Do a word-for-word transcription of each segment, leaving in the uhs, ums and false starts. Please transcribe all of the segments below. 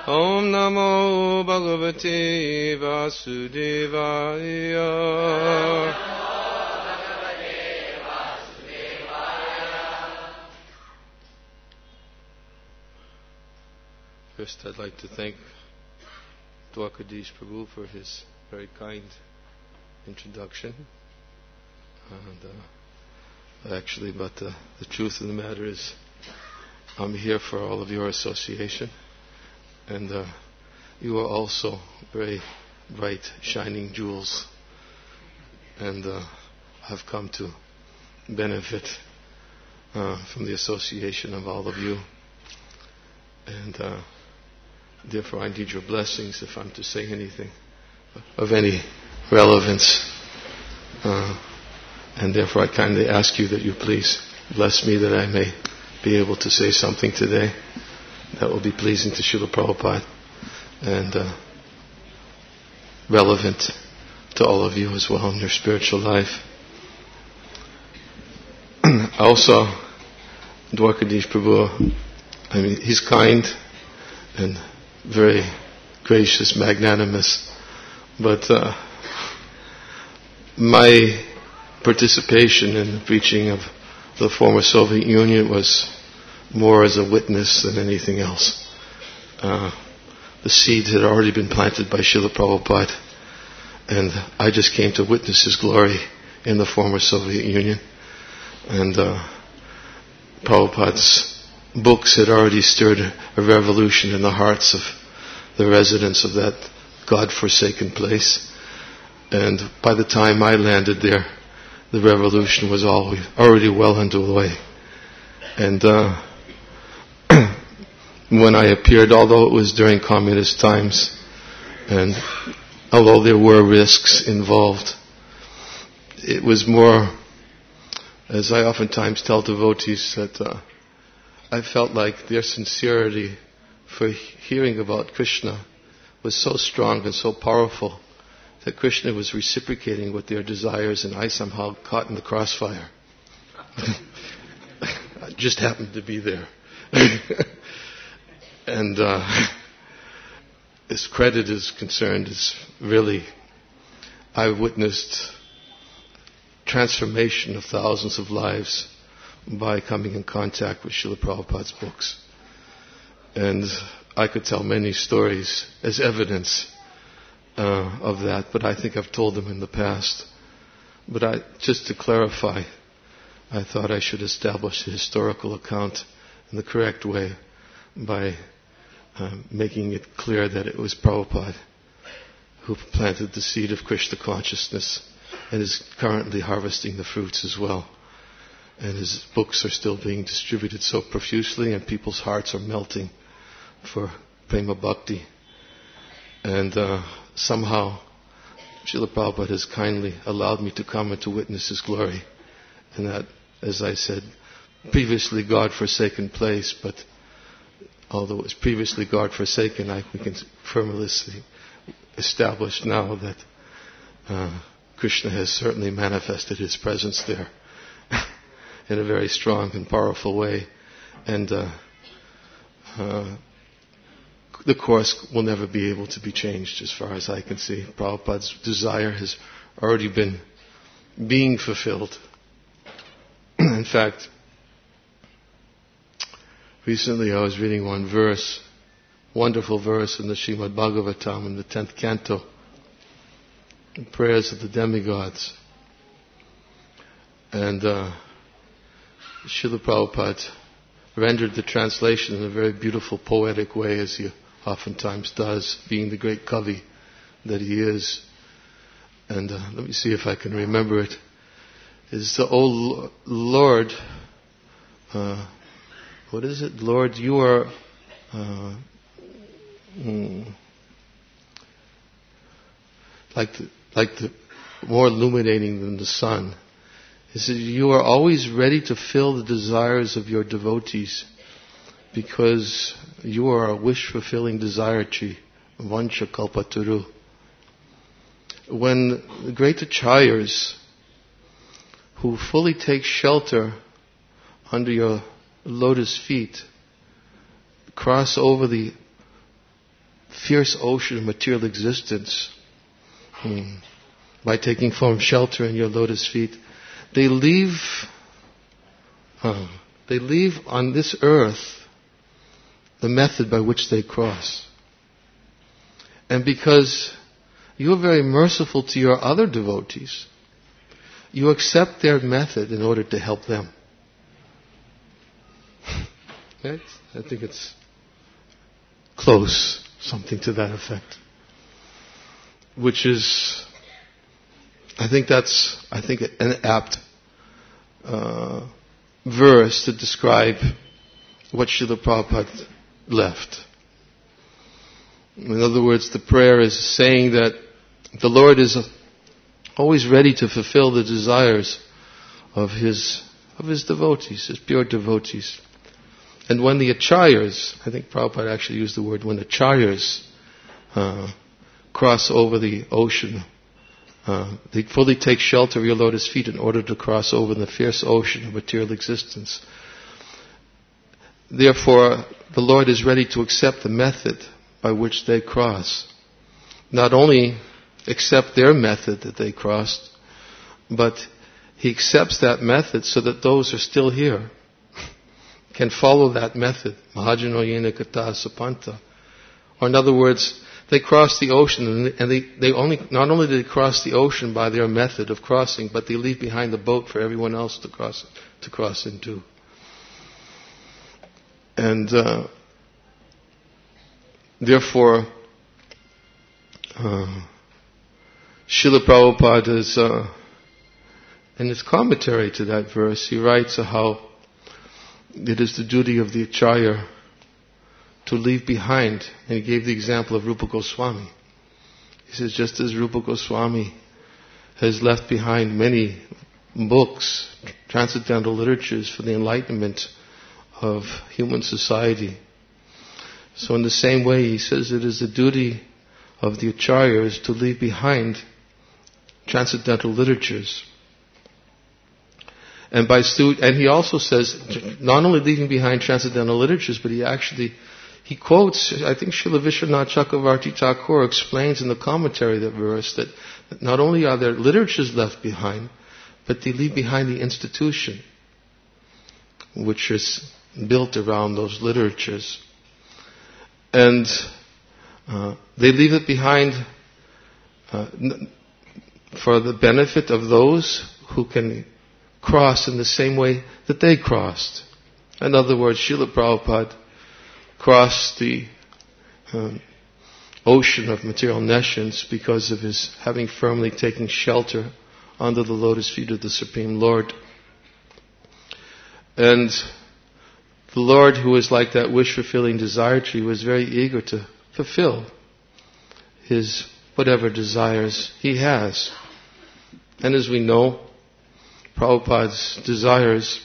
Om Namo Bhagavate Vasudevaya. First, I'd like to thank Dwarkadish Prabhu for his very kind introduction. And uh, actually, but uh, the truth of the matter is, I'm here for all of your association. And uh, you are also very bright, shining jewels. And uh, I've come to benefit uh, from the association of all of you. And uh, therefore I need your blessings if I'm to say anything of any relevance. Uh, and therefore I kindly ask you that you please bless me that I may be able to say something today that will be pleasing to Srila Prabhupada and uh, relevant to all of you as well in your spiritual life. Also, Dwarkadish Prabhu, I mean, he's kind and very gracious, magnanimous, but uh, my participation in the preaching of the former Soviet Union was more as a witness than anything else. Uh, the seed had already been planted by Srila Prabhupada, and I just came to witness his glory in the former Soviet Union. And uh, Prabhupada's books had already stirred a revolution in the hearts of the residents of that God-forsaken place. And by the time I landed there, the revolution was already well underway. And uh, when I appeared, although it was during communist times, and although there were risks involved, it was more, as I oftentimes tell devotees, that uh, I felt like their sincerity for hearing about Krishna was so strong and so powerful that Krishna was reciprocating with their desires, and I somehow caught in the crossfire. I just happened to be there. And uh, as credit is concerned, it's really, I witnessed transformation of thousands of lives by coming in contact with Srila Prabhupada's books. And I could tell many stories as evidence uh, of that, but I think I've told them in the past. But I, just to clarify, I thought I should establish a historical account in the correct way by uh, making it clear that it was Prabhupada who planted the seed of Krishna consciousness and is currently harvesting the fruits as well. And his books are still being distributed so profusely, and people's hearts are melting for Prema Bhakti. And uh, somehow Srila Prabhupada has kindly allowed me to come and to witness his glory. And that, as I said, previously God-forsaken place, but although it was previously God-forsaken, I, we can firmly establish now that uh, Krishna has certainly manifested his presence there in a very strong and powerful way. And uh, uh, the course will never be able to be changed as far as I can see. Prabhupada's desire has already been being fulfilled. In fact, recently I was reading one verse, wonderful verse in the Srimad Bhagavatam in the tenth canto, the prayers of the demigods. And uh, Srila Prabhupada rendered the translation in a very beautiful poetic way, as he oftentimes does, being the great Kavi that he is. And uh, let me see if I can remember it. Is the O Lord, uh, what is it? Lord, you are uh, mm, like the, like the more illuminating than the sun. He said, you are always ready to fill the desires of your devotees because you are a wish-fulfilling desire tree, Vancha Kalpaturu. When the great acharyas who fully take shelter under your lotus feet cross over the fierce ocean of material existence, hmm, by taking firm shelter in your lotus feet, they leave, uh, they leave on this earth the method by which they cross. And because you are very merciful to your other devotees, you accept their method in order to help them. Right? I think it's close, something to that effect. Which is, I think that's, I think an apt uh, verse to describe what Srila Prabhupada left. In other words, the prayer is saying that the Lord is always ready to fulfill the desires of His of His devotees, His pure devotees. And when the acharyas, I think Prabhupada actually used the word, when the acharyas uh, cross over the ocean, uh, they fully take shelter of your lotus feet in order to cross over the fierce ocean of material existence. Therefore, the Lord is ready to accept the method by which they cross. Not only accept their method that they crossed, but He accepts that method so that those who are still here can follow that method. Mahajano yena kata sapanta. Or in other words, they cross the ocean, and they, they only not only do they cross the ocean by their method of crossing, but they leave behind the boat for everyone else to cross to cross into. And uh, therefore, uh, Srila Prabhupada is, uh, in his commentary to that verse, he writes how it is the duty of the acharya to leave behind, and he gave the example of Rupa Goswami. He says, just as Rupa Goswami has left behind many books, transcendental literatures for the enlightenment of human society, so in the same way, he says it is the duty of the acharyas to leave behind transcendental literatures. And by stu- and he also says, not only leaving behind transcendental literatures, but he actually, he quotes, I think Srila Vishwanath Chakravarti Thakur explains in the commentary of that verse that not only are there literatures left behind, but they leave behind the institution, which is built around those literatures. And uh, they leave it behind uh, n- for the benefit of those who can cross in the same way that they crossed. In other words, Srila Prabhupada crossed the um, ocean of material nescience because of his having firmly taken shelter under the lotus feet of the Supreme Lord. And the Lord, who is like that wish-fulfilling desire tree, was very eager to fulfill his whatever desires he has. And as we know, Prabhupada's desires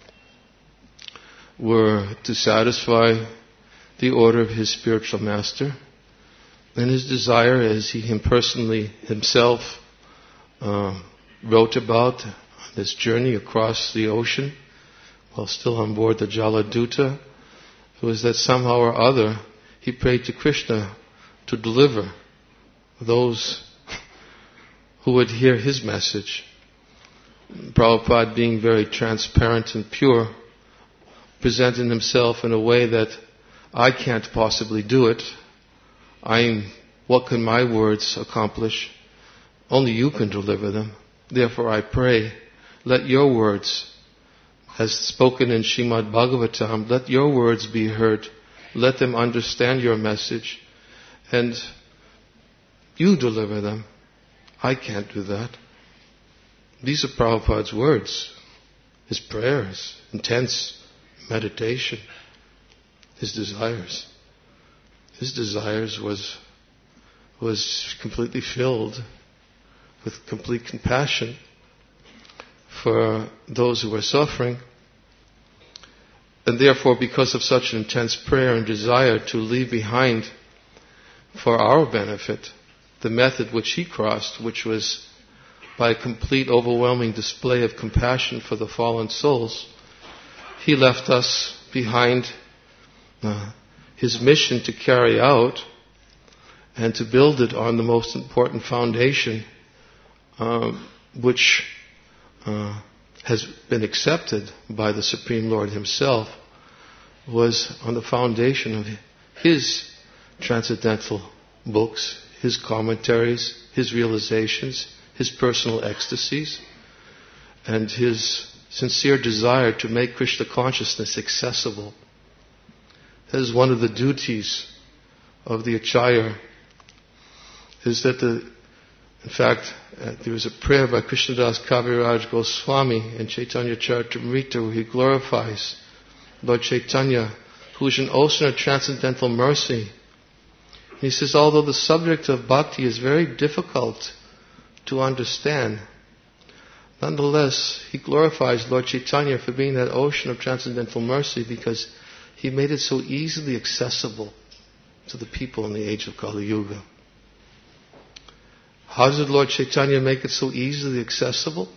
were to satisfy the order of his spiritual master. And his desire, as he him personally himself uh, wrote about on this journey across the ocean, while still on board the Jaladuta, was that somehow or other he prayed to Krishna to deliver those who would hear his message. Prabhupada, being very transparent and pure, presented himself in a way that I can't possibly do it. I'm, what can my words accomplish? Only you can deliver them. Therefore I pray, let your words, as spoken in Srimad Bhagavatam, let your words be heard. Let them understand your message. And you deliver them. I can't do that. These are Prabhupada's words, his prayers, intense meditation, his desires. His desires was, was completely filled with complete compassion for those who were suffering. And therefore, because of such an intense prayer and desire to leave behind for our benefit the method which he crossed, which was by a complete overwhelming display of compassion for the fallen souls, he left us behind uh, his mission to carry out and to build it on the most important foundation, um, which uh, has been accepted by the Supreme Lord Himself, was on the foundation of His transcendental books, His commentaries, His realizations, His personal ecstasies, and His sincere desire to make Krishna consciousness accessible. That is one of the duties of the Acharya, is that the, in fact, uh, there was a prayer by Krishnadas Kaviraj Goswami in Chaitanya Charitamrita where he glorifies Lord Chaitanya, who is an ocean of transcendental mercy. He says, although the subject of bhakti is very difficult to understand, nonetheless, he glorifies Lord Chaitanya for being that ocean of transcendental mercy because He made it so easily accessible to the people in the age of Kali Yuga. How did Lord Chaitanya make it so easily accessible?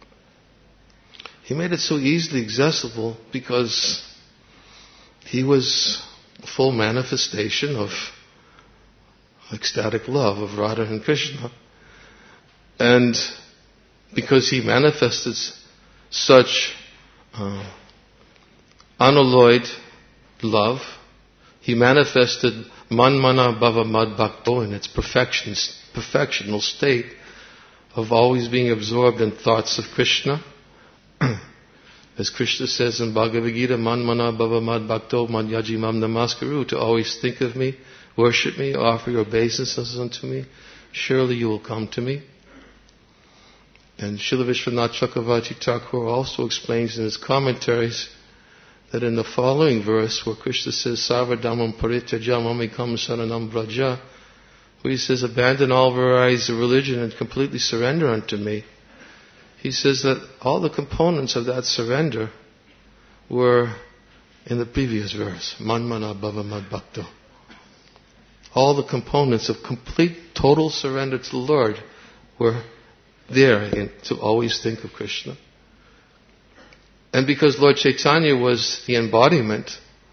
He made it so easily accessible because He was a full manifestation of ecstatic love of Radha and Krishna. And because He manifested such uh, unalloyed love, He manifested manmana bhava mad bhakto in its perfections, perfectional state of always being absorbed in thoughts of Krishna. As Krishna says in Bhagavad Gita, manmana bhava mad bhakto mad yaji mam namaskaru, to always think of me, worship me, offer your obeisances unto me, surely you will come to me. And Srila Vishwanath Chakravarti Thakur also explains in his commentaries that in the following verse where Krishna says, Sarvadhamam parityaja mamekam saranam vraja, where He says, abandon all varieties of religion and completely surrender unto me. He says that all the components of that surrender were in the previous verse, manmana bhava mad bhakto. All the components of complete, total surrender to the Lord were there again, to always think of Krishna. And because Lord Chaitanya was the embodiment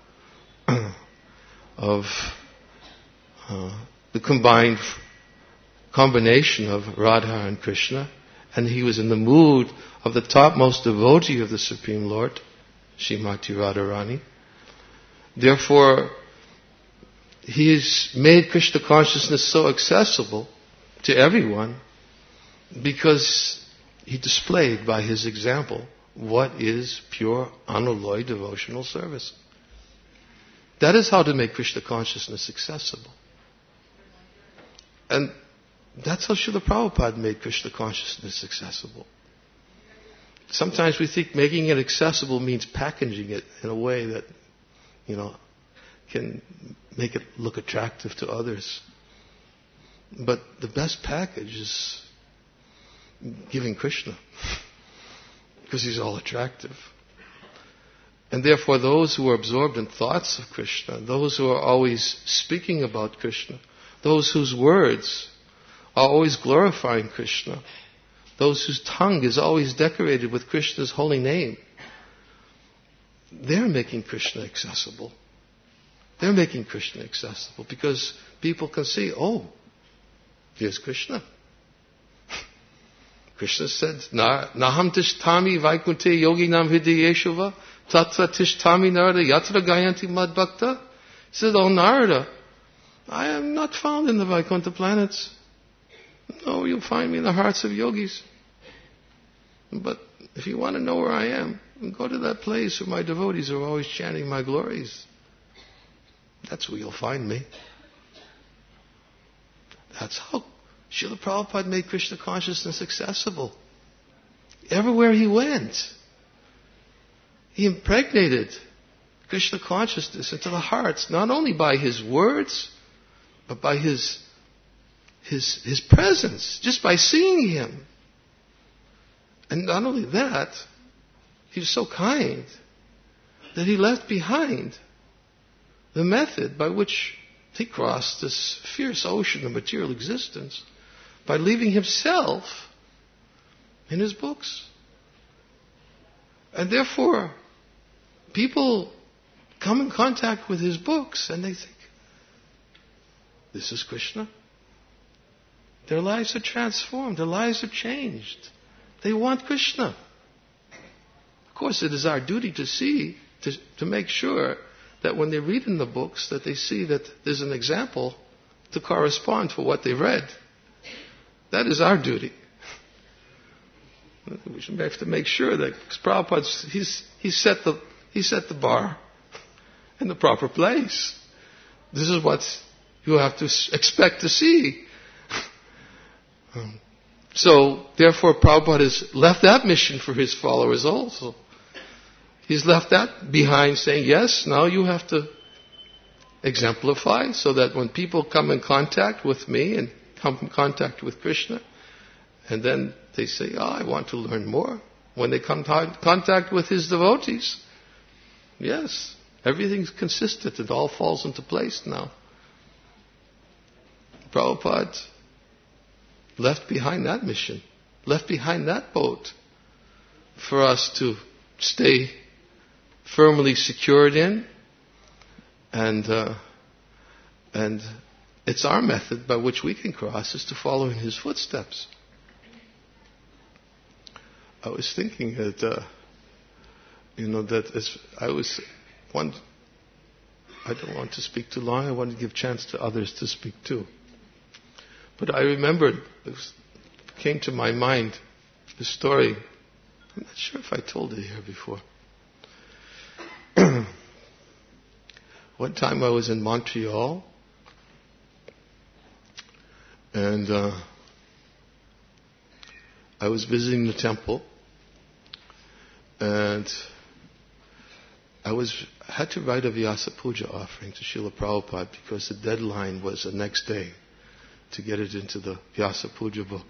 of uh, the combined combination of Radha and Krishna, and He was in the mood of the topmost devotee of the Supreme Lord, Srimati Radharani, therefore He has made Krishna consciousness so accessible to everyone because He displayed by His example what is pure, unalloyed devotional service. That is how to make Krishna consciousness accessible. And that's how Srila Prabhupada made Krishna consciousness accessible. Sometimes we think making it accessible means packaging it in a way that, you know, can make it look attractive to others. But the best package is giving Krishna, because He's all attractive. And therefore those who are absorbed in thoughts of Krishna, those who are always speaking about Krishna, those whose words are always glorifying Krishna, those whose tongue is always decorated with Krishna's holy name, they're making Krishna accessible. They're making Krishna accessible because people can see, oh, here's Krishna. Krishna said, Naham tishtami vaikunte yoginam hridayeshava tatra tishtami narada yatra gayanti mad bhakta. He said, oh Narada, I am not found in the Vaikuntha planets. No, you'll find me in the hearts of yogis. But if you want to know where I am, go to that place where my devotees are always chanting my glories. That's where you'll find me. That's how Srila Prabhupada made Krishna consciousness accessible. Everywhere He went, He impregnated Krishna consciousness into the hearts, not only by His words, but by His, His, His presence, just by seeing Him. And not only that, He was so kind that He left behind the method by which He crossed this fierce ocean of material existence by leaving Himself in His books. And therefore, people come in contact with His books and they think, this is Krishna. Their lives are transformed. Their lives are changed. They want Krishna. Of course, it is our duty to see, to, to make sure that when they read in the books, that they see that there's an example to correspond to what they read. That is our duty. We should have to make sure that Prabhupada, he's, he set the, he set the bar in the proper place. This is what you have to expect to see. Um, so, therefore, Prabhupada has left that mission for his followers also. He's left that behind, saying, yes, now you have to exemplify so that when people come in contact with me and come in contact with Krishna, and then they say, oh, I want to learn more. When they come in contact with his devotees, yes, everything's consistent. It all falls into place now. Prabhupada left behind that mission, left behind that boat for us to stay firmly secured in, and uh, and it's our method by which we can cross is to follow in his footsteps. I was thinking that uh, you know that as I was one, I don't want to speak too long. I want to give chance to others to speak too. But I remembered, it was, came to my mind, the story. I'm not sure if I told it here before. One time I was in Montreal, and uh, I was visiting the temple, and I was had to write a Vyasa Puja offering to Srila Prabhupada because the deadline was the next day to get it into the Vyasa Puja book.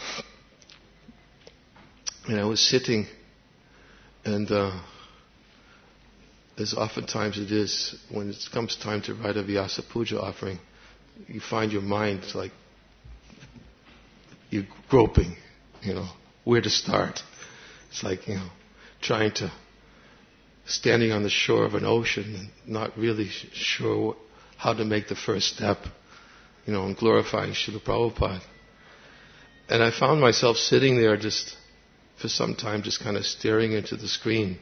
And I was sitting, and uh, as oftentimes it is, when it comes time to write a Vyasa Puja offering, you find your mind like you're groping, you know, where to start. It's like, you know, trying to, standing on the shore of an ocean and not really sure how to make the first step, you know, in glorifying Srila Prabhupada. And I found myself sitting there just for some time, just kind of staring into the screen.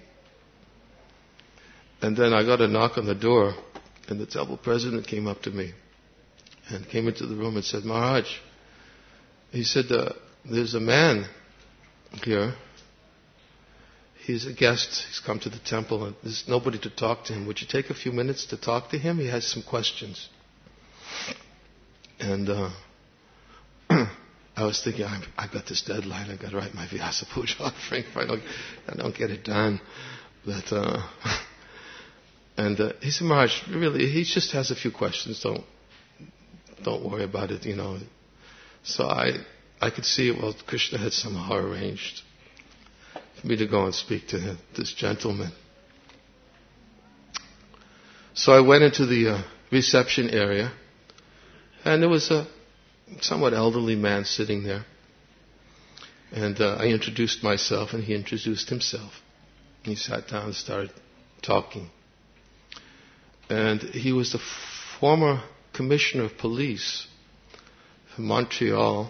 And then I got a knock on the door, and the temple president came up to me and came into the room and said, Maharaj, he said, uh, there's a man here. He's a guest. He's come to the temple, and there's nobody to talk to him. Would you take a few minutes to talk to him? He has some questions. And uh, I was thinking, I've, I've got this deadline. I've got to write my Vyasa Puja offering. If I don't, I don't get it done. But uh, and uh, he said, Maharaj, really, he just has a few questions. Don't don't worry about it, you know. So I I could see, well, Krishna had somehow arranged for me to go and speak to him, this gentleman. So I went into the uh, reception area, and there was a somewhat elderly man sitting there. And uh, I introduced myself, and he introduced himself. He sat down and started talking. And he was the f- former commissioner of police from Montreal.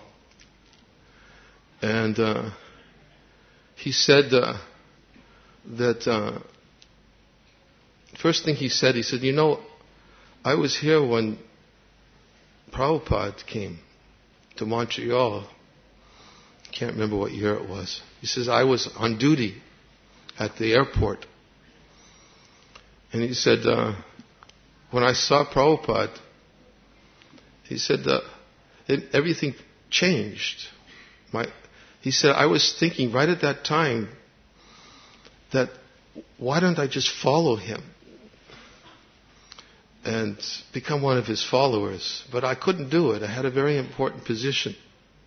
And uh, he said uh, that, uh, first thing he said, he said, you know, I was here when Prabhupada came to Montreal. I can't remember what year it was. He says, I was on duty at the airport. And he said, uh, when I saw Prabhupada, he said, uh, it, everything changed. My, he said, I was thinking right at that time that why don't I just follow him and become one of his followers? But I couldn't do it. I had a very important position.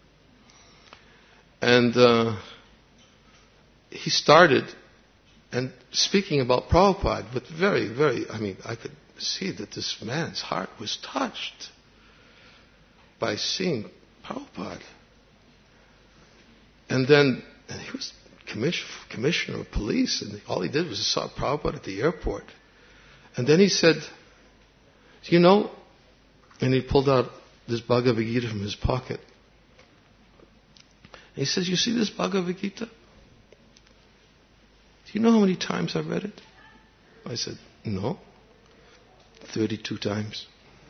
And uh, he started and speaking about Prabhupada, but very, very, I mean, I could see that this man's heart was touched by seeing Prabhupada. And then and he was commission, commissioner of police, and all he did was saw Prabhupada at the airport. And then he said, you know, and he pulled out this Bhagavad Gita from his pocket. And he says, you see this Bhagavad Gita? Do you know how many times I've read it? I said, no. thirty-two times.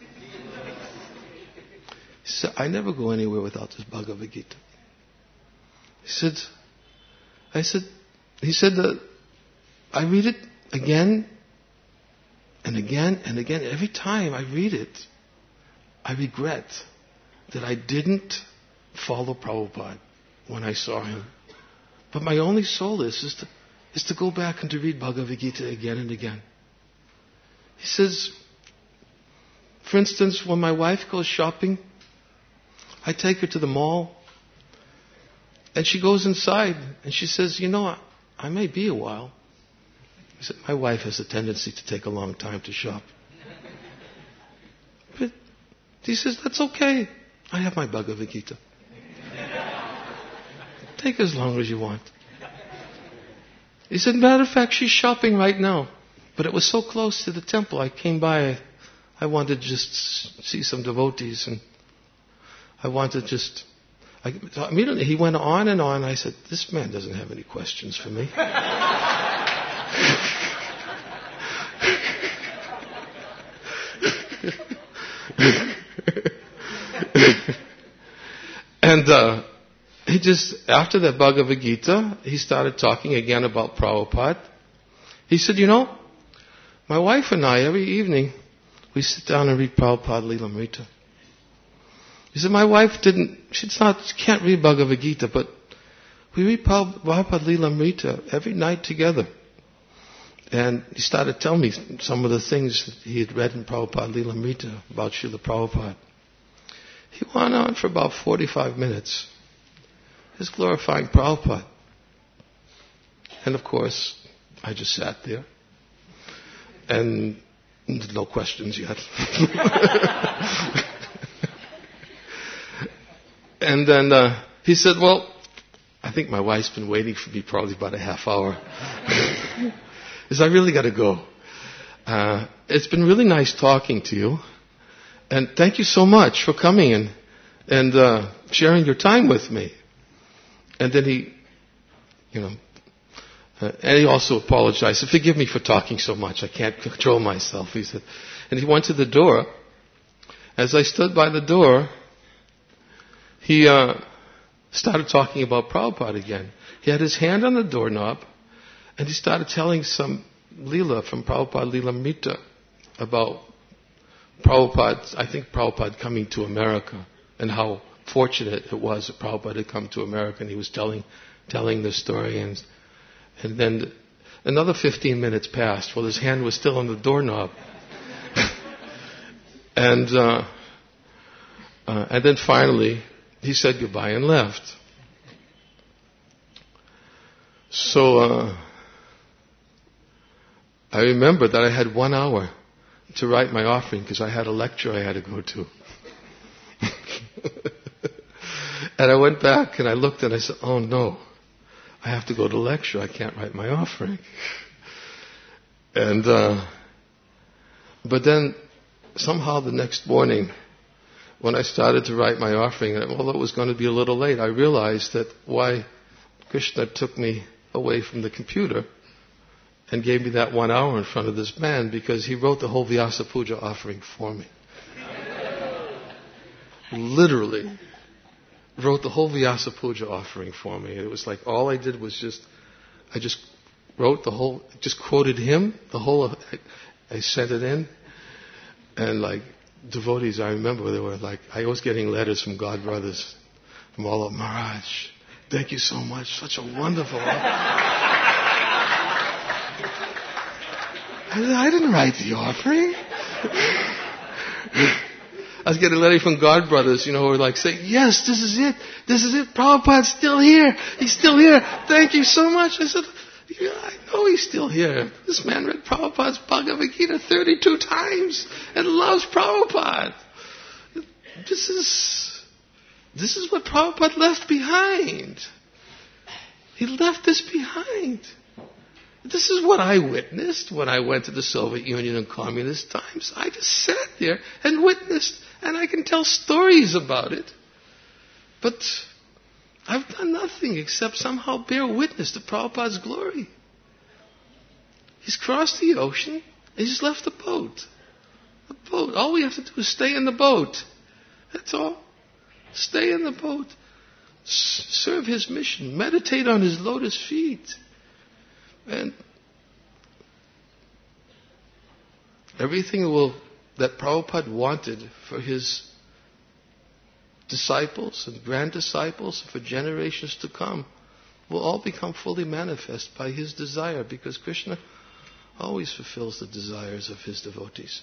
He said, I never go anywhere without this Bhagavad Gita. He said, I said, he said that I read it again and again and again. Every time I read it, I regret that I didn't follow Prabhupada when I saw him. But my only solace is to, is to go back and to read Bhagavad Gita again and again. He says, for instance, when my wife goes shopping, I take her to the mall, and she goes inside, and she says, you know, I, I may be a while. He said, my wife has a tendency to take a long time to shop. But he says, that's okay. I have my Bhagavad Gita. Take as long as you want. He said, matter of fact, she's shopping right now. But it was so close to the temple, I came by. I wanted to just see some devotees, and I wanted just... I, immediately he went on and on. I said, this man doesn't have any questions for me. And uh, he just, after that Bhagavad Gita, he started talking again about Prabhupada. He said, you know, my wife and I, every evening, we sit down and read Prabhupada Lilamrita. He said, my wife didn't, she's not, she can't read Bhagavad Gita, but we read Prabhupada Lilamrita every night together. And he started telling me some of the things that he had read in Prabhupada Lilamrita about Srila Prabhupada. He went on for about forty-five minutes, just glorifying Prabhupada. And of course, I just sat there. And no questions yet. And then uh, he said, well, I think my wife's been waiting for me probably about a half hour. He said, I really got to go. Uh, it's been really nice talking to you. And thank you so much for coming and, and uh, sharing your time with me. And then he, you know, uh, and he also apologized. He said, forgive me for talking so much. I can't control myself, he said. And he went to the door. As I stood by the door, he uh, started talking about Prabhupada again. He had his hand on the doorknob, and he started telling some Leela from Prabhupada Lilamrita about Prabhupada, I think Prabhupada coming to America, and how fortunate it was that Prabhupada had come to America, and he was telling telling the story. And, and then another fifteen minutes passed while his hand was still on the doorknob. and uh, uh, and then finally, he said goodbye and left. So uh, I remember that I had one hour to write my offering because I had a lecture I had to go to. And I went back and I looked and I said, oh no, I have to go to lecture. I can't write my offering. And uh, but then somehow the next morning, when I started to write my offering, although it was going to be a little late, I realized that why Krishna took me away from the computer and gave me that one hour in front of this man, because he wrote the whole Vyasa Puja offering for me. Literally wrote the whole Vyasa Puja offering for me. It was like all I did was just, I just wrote the whole, just quoted him, the whole of, I, I sent it in, and like devotees, I remember they were like, I was getting letters from God Brothers, from all of Maharaj. Thank you so much, such a wonderful I didn't write the offering. I was getting a letter from God Brothers, you know, who were like saying, yes, this is it. This is it. Prabhupada's still here. He's still here. Thank you so much. I said, yeah, I know he's still here. This man read Prabhupada's Bhagavad Gita thirty-two times and loves Prabhupada. This is, this is what Prabhupada left behind. He left this behind. This is what I witnessed when I went to the Soviet Union in communist times. I just sat there and witnessed And I can tell stories about it. But I've done nothing except somehow bear witness to Prabhupada's glory. He's crossed the ocean, and he's left the boat. The boat. All we have to do is stay in the boat. That's all. Stay in the boat. S- serve his mission. Meditate on his lotus feet. And everything will that Prabhupada wanted for his disciples and grand disciples, for generations to come, will all become fully manifest by his desire, because Krishna always fulfills the desires of his devotees.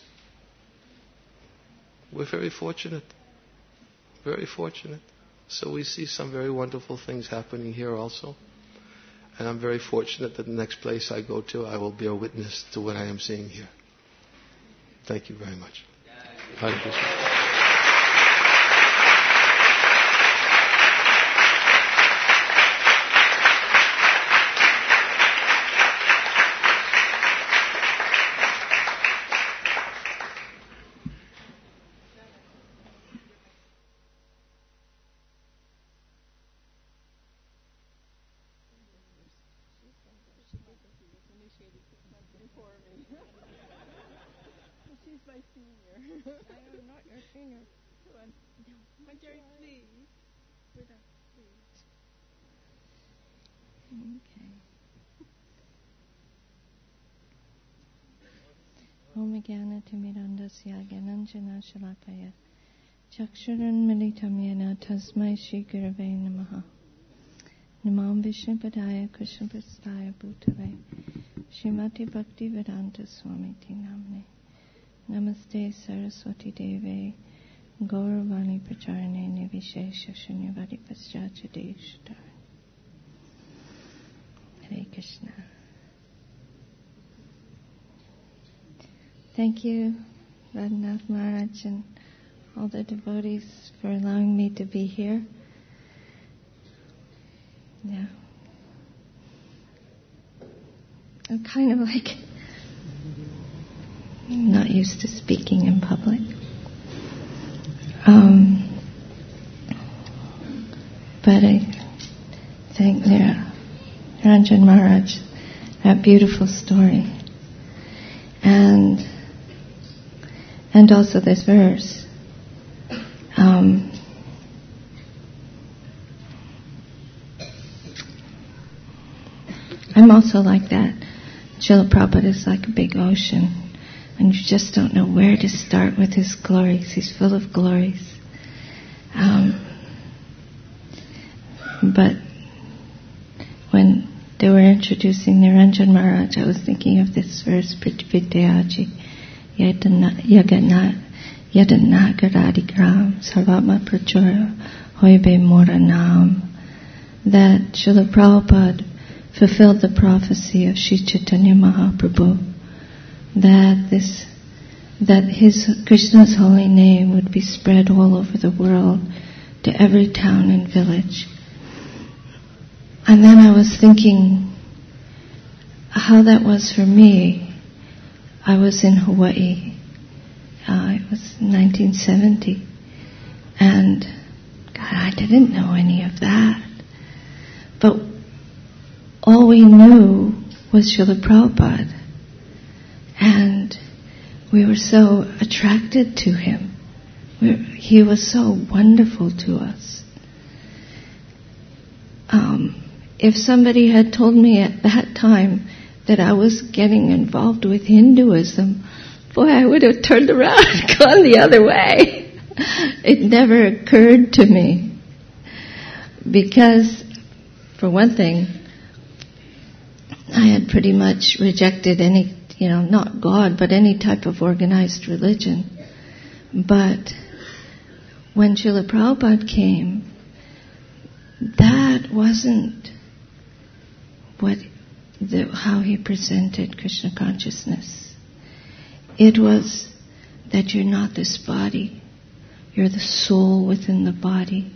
We're very fortunate. Very fortunate. So we see some very wonderful things happening here also. And I'm very fortunate that the next place I go to, I will bear witness to what I am seeing here. Thank you very much. Hare Krishna. Om Jnana Timirandasya Gyananjana Shalakaya Chakshurun Militam Yena Tasmai Shri Gurave Namaha Namam Vishnu Padaya Krishna Prastaya Bhutale Srimati Bhakti Vedanta Swamiti Namne Namaste Saraswati Deve Gauravani Pracharane Nivishesha Shunyavadi Paschacha Deshtar. Hare Krishna. Thank you, Radhanath Maharaj, and all the devotees for allowing me to be here. Yeah. I'm kind of like not used to speaking in public. Um, but I thank Niranjan Maharaj, that beautiful story. And and also this verse. Um, I'm also like that. Srila Prabhupada is like a big ocean, and you just don't know where to start with his glories. He's full of glories. Um, but when they were introducing Niranjan Maharaj, I was thinking of this verse, Pritvidyaji, Yadanat, Yadanagaradikram, Sarvatma Prachora, Hoibe Moranam, that Srila Prabhupada fulfilled the prophecy of Sri Chaitanya Mahaprabhu, that this, that his Krishna's holy name would be spread all over the world to every town and village. And then I was thinking how that was for me. I was in Hawaii. Uh, it was nineteen seventy. And God, I didn't know any of that. But all we knew was Srila Prabhupada. And we were so attracted to him. We, he was so wonderful to us. Um, if somebody had told me at that time that I was getting involved with Hinduism, boy, I would have turned around and gone the other way. It never occurred to me. Because, for one thing, I had pretty much rejected any, you know, not God, but any type of organized religion. But when Srila Prabhupada came, that wasn't what the, how he presented Krishna consciousness. It was that you're not this body. You're the soul within the body.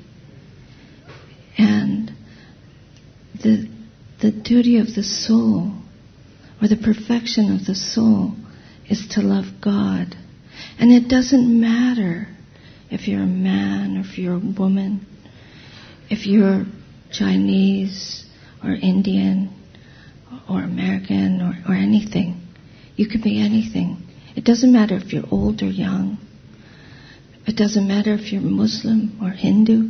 And the the duty of the soul, or the perfection of the soul, is to love God. And it doesn't matter if you're a man, or if you're a woman, if you're Chinese or Indian or American or, or anything. You could be anything. It doesn't matter if you're old or young. It doesn't matter if you're Muslim or Hindu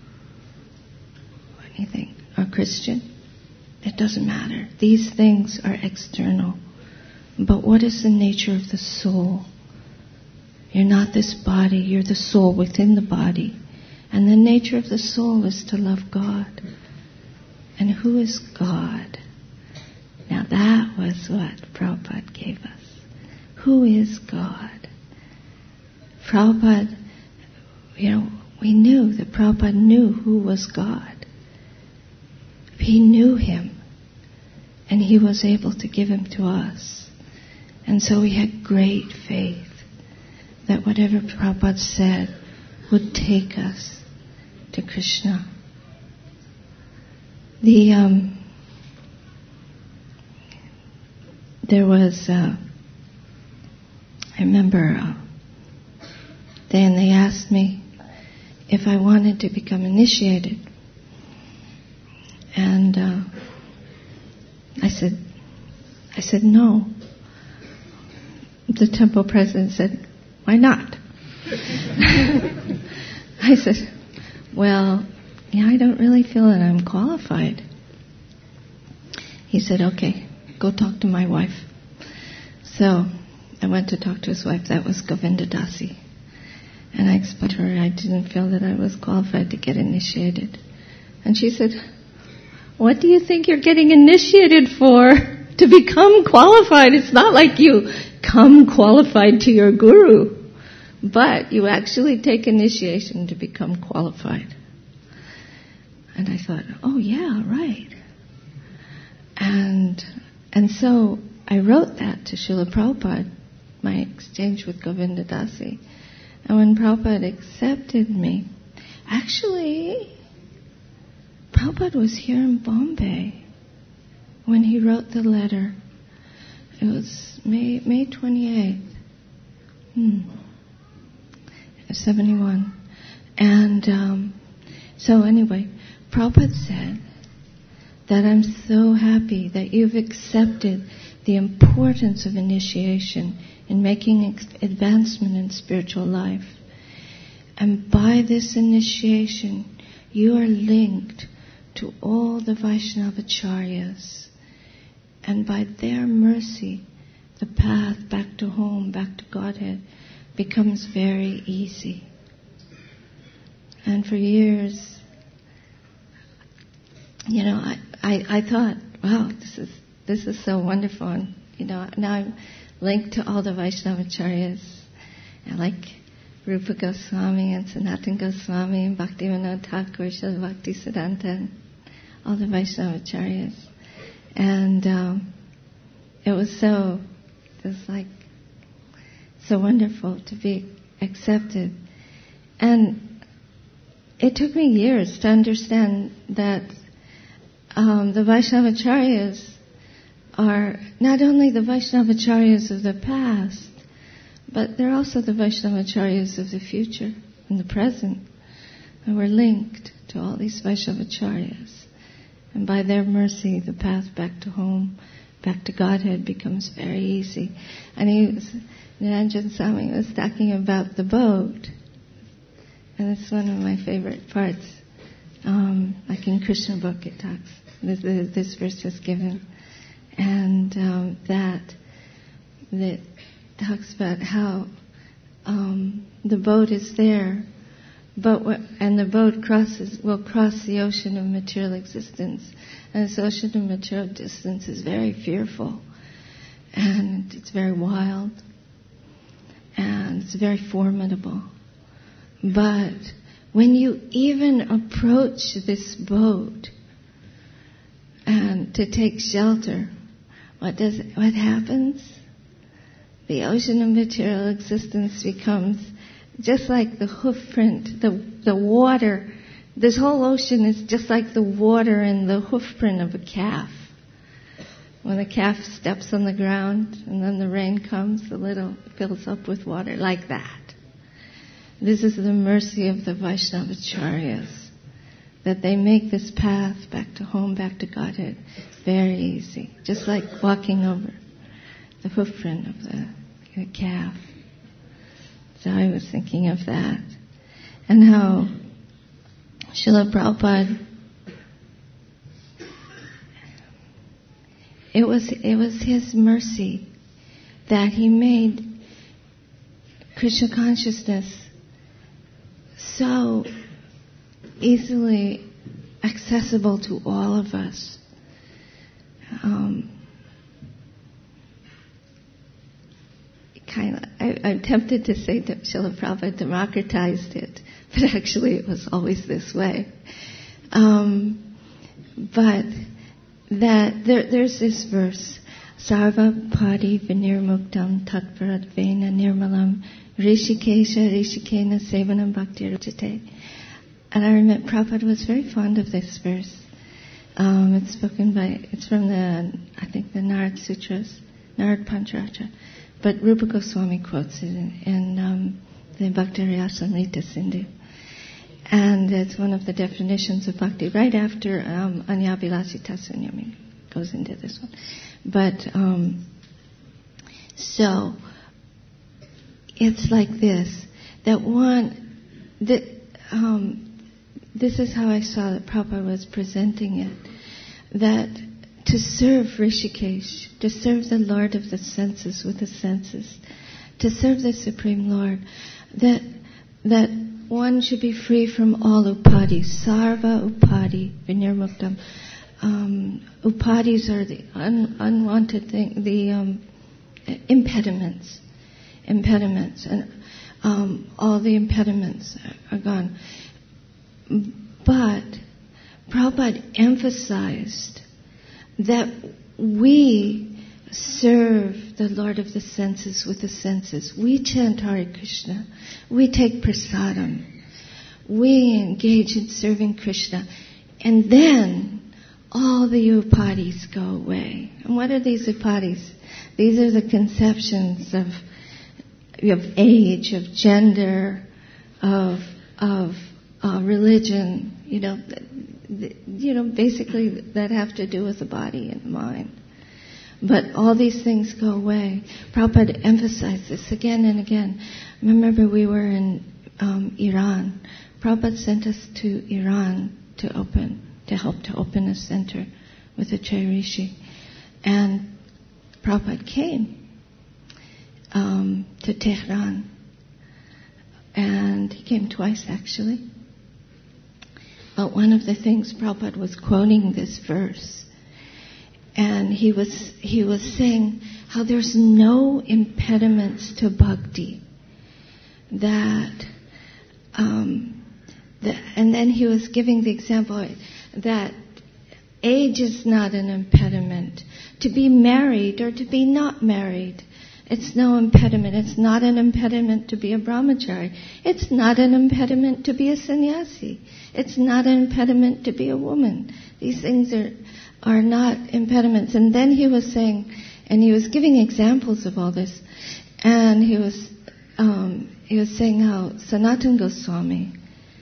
or anything, or Christian. It doesn't matter. These things are external. But what is the nature of the soul? You're not this body, you're the soul within the body. And the nature of the soul is to love God. And who is God? Now that was what Prabhupada gave us. Who is God? Prabhupada, you know, we knew that Prabhupada knew who was God. He knew him. And he was able to give him to us. And so we had great faith that whatever Prabhupada said would take us to Krishna. The um, there was, uh, I remember, uh, then they asked me if I wanted to become initiated, and uh, I said, I said no. The temple president said, "Why not?" I said, "Well, yeah, I don't really feel that I'm qualified." He said, "Okay, go talk to my wife." So I went to talk to his wife. That was Govinda Dasi. And I explained to her I didn't feel that I was qualified to get initiated. And she said, "What do you think you're getting initiated for? To become qualified. It's not like you come qualified to your guru, but you actually take initiation to become qualified." And I thought, oh yeah, right. And and so I wrote that to Srila Prabhupada, my exchange with Govinda Dasi. And when Prabhupada accepted me, actually, Prabhupada was here in Bombay when he wrote the letter. It was May May twenty-eighth, hmm, seventy-one. And um, so anyway, Prabhupada said that I'm so happy that you've accepted the importance of initiation in making ex- advancement in spiritual life. And by this initiation, you are linked to all the Vaishnavacharyas. And by their mercy, the path back to home, back to Godhead, becomes very easy. And for years, you know, I, I, I thought, wow, this is this is so wonderful. And, you know, now I'm linked to all the Vaishnavacharyas. I like Rupa Goswami and Sanatana Goswami and Bhaktivinoda Thakur, Srila Bhakti Siddhanta, and all the Vaishnavacharyas. And um, it was so, it was like so wonderful to be accepted. And it took me years to understand that um, the Vaishnavacharyas are not only the Vaishnavacharyas of the past, but they're also the Vaishnavacharyas of the future and the present. And we're linked to all these Vaishnavacharyas. And by their mercy, the path back to home, back to Godhead becomes very easy. And he was, Niranjan Swami was talking about the boat. And it's one of my favorite parts. Um, like in Krishna book it talks, this, this verse was given. And um, that, that talks about how um, the boat is there, but w- and the boat crosses will cross the ocean of material existence, and this ocean of material existence is very fearful, and it's very wild, and it's very formidable. But when you even approach this boat and to take shelter, what does what happens? The ocean of material existence becomes just like the hoof print, the the water. This whole ocean is just like the water in the hoof print of a calf. When a calf steps on the ground and then the rain comes, the little fills up with water, like that. this is the mercy of the Vaishnavacharyas, that they make this path back to home, back to Godhead, very easy. Just like walking over the hoofprint of the, the calf. So I was thinking of that. And how Srila Prabhupada, it was, it was his mercy that he made Krishna consciousness so easily accessible to all of us. Um, kind of, I, I'm tempted to say that Srila Prabhupada democratized it, but actually it was always this way. Um, but that there, there's this verse, Sarva Padi Vinirmuktam Tatparadvena Nirmalam Rishikesha Rishikena Sevanam Bhakti Rachate. And I remember Prabhupada was very fond of this verse. Um, it's spoken by, it's from the, I think the Narad Sutras, Narad Pancharaja. But Rupa Goswami quotes it in, in um, the Bhakti Rasamrita Sindhu. And it's one of the definitions of bhakti, right after um, Anyabhilasita Sunyami goes into this one. But, um, so, it's like this, that one, that, um, this is how I saw that Prabhupada was presenting it, that to serve Rishikesh, to serve the Lord of the senses with the senses, to serve the Supreme Lord, that that one should be free from all upadi, sarva upadi, vinirmuktam. Um, upadis are the un, unwanted thing, the um, impediments, impediments, and um, all the impediments are gone. But Prabhupada emphasized that we serve the Lord of the senses with the senses. We chant Hare Krishna. We take prasadam. We engage in serving Krishna. And then all the upadis go away. And what are these upadis? These are the conceptions of, of age, of gender, of of uh, religion, you know, you know, basically that have to do with the body and mind. But all these things go away. Prabhupada emphasized this again and again. Remember, we were in um, Iran. Prabhupada sent us to Iran to open, to help to open a center with the Trey Rishi. And Prabhupada came um, to Tehran. And he came twice, actually. But one of the things Prabhupada was quoting this verse, and he was he was saying how there's no impediments to bhakti. That, um, that, and then he was giving the example that age is not an impediment. To be married or to be not married, it's no impediment. It's not an impediment to be a brahmachari. It's not an impediment to be a sannyasi. It's not an impediment to be a woman. These things are are not impediments. And then he was saying, and he was giving examples of all this, and he was um, he was saying how Sanatana Goswami,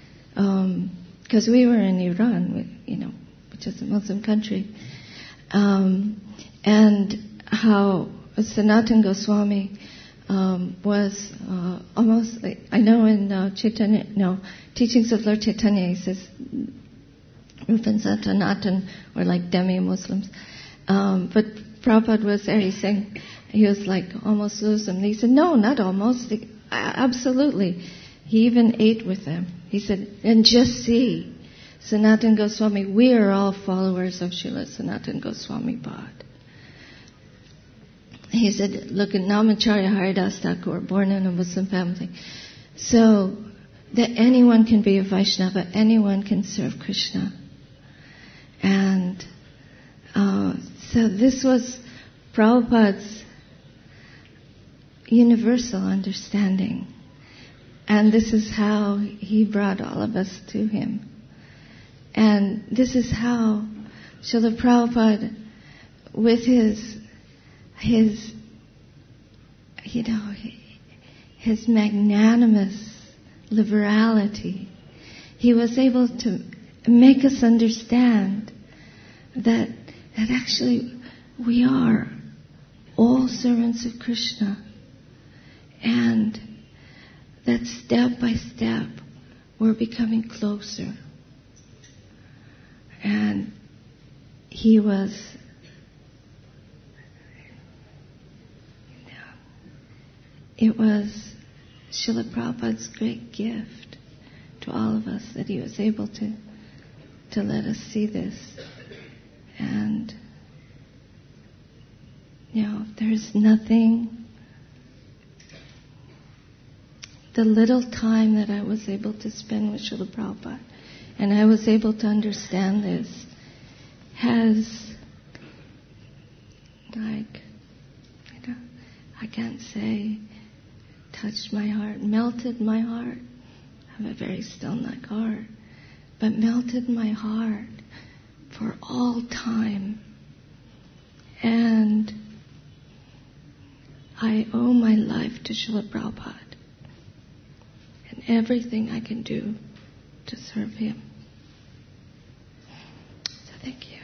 because um, we were in Iran, you know, which is a Muslim country, um, and how Sanatana Goswami um, was uh, almost like, I know in uh, Chaitanya, no, Teachings of Lord Chaitanya, he says, Rupa and Sanatan were like demi-Muslims. Um, but Prabhupada was there, he's saying, he was like almost Muslim. He said, no, not almost, absolutely. He even ate with them. He said, and just see, Sanatana Goswami, we are all followers of Srila Sanatana Goswami Pad. He said, look at Namacharya Haridas Thakur, born in a Muslim family. So, that anyone can be a Vaishnava, anyone can serve Krishna. And uh, so this was Prabhupada's universal understanding. And this is how he brought all of us to him. And this is how Srila Prabhupada, with his his, you know, his magnanimous liberality, he was able to make us understand that, that actually we are all servants of Krishna, and that step by step we're becoming closer. And he was, it was Srila Prabhupada's great gift to all of us that he was able to to let us see this. And, you know, there's nothing, the little time that I was able to spend with Srila Prabhupada, and I was able to understand this, has, like, you know, I can't say, touched my heart, melted my heart. I have a very stone-like heart, but melted my heart for all time. And I owe my life to Srila Prabhupada and everything I can do to serve him. So thank you.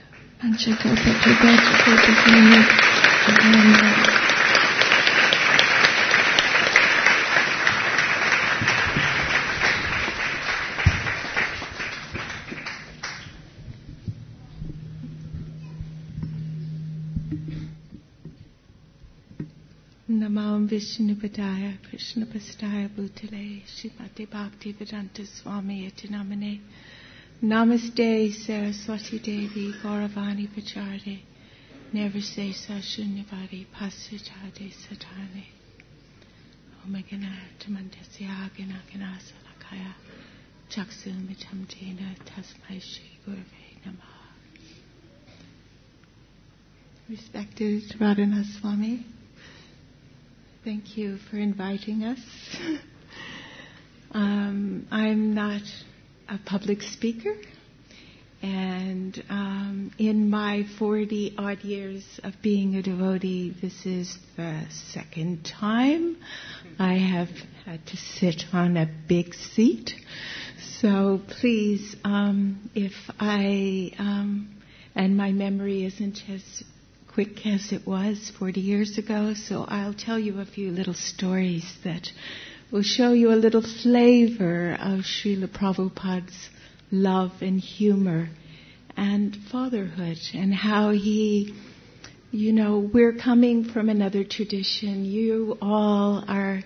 Namam Vishnupadaya Krishnapastaya Bhutale Srimati Bhaktivedanta Swami Iti Namane Namaste Saraswati Devi Gauravani Pacharde Nirvase Sashunyavadi Pasachade Satane Omagana Tamandasya Gana Gana Salakaya Chaksul Mitamjena Tasmai Shri Gurve Namaha. Respected Radhanath Swami, thank you for inviting us. um, I'm not a public speaker, and um, in my forty-odd years of being a devotee, this is the second time I have had to sit on a big seat. So please, um, if I, um, and my memory isn't as quick as it was forty years ago, so I'll tell you a few little stories that will show you a little flavor of Srila Prabhupada's love and humor and fatherhood, and how he, you know, we're coming from another tradition. You all are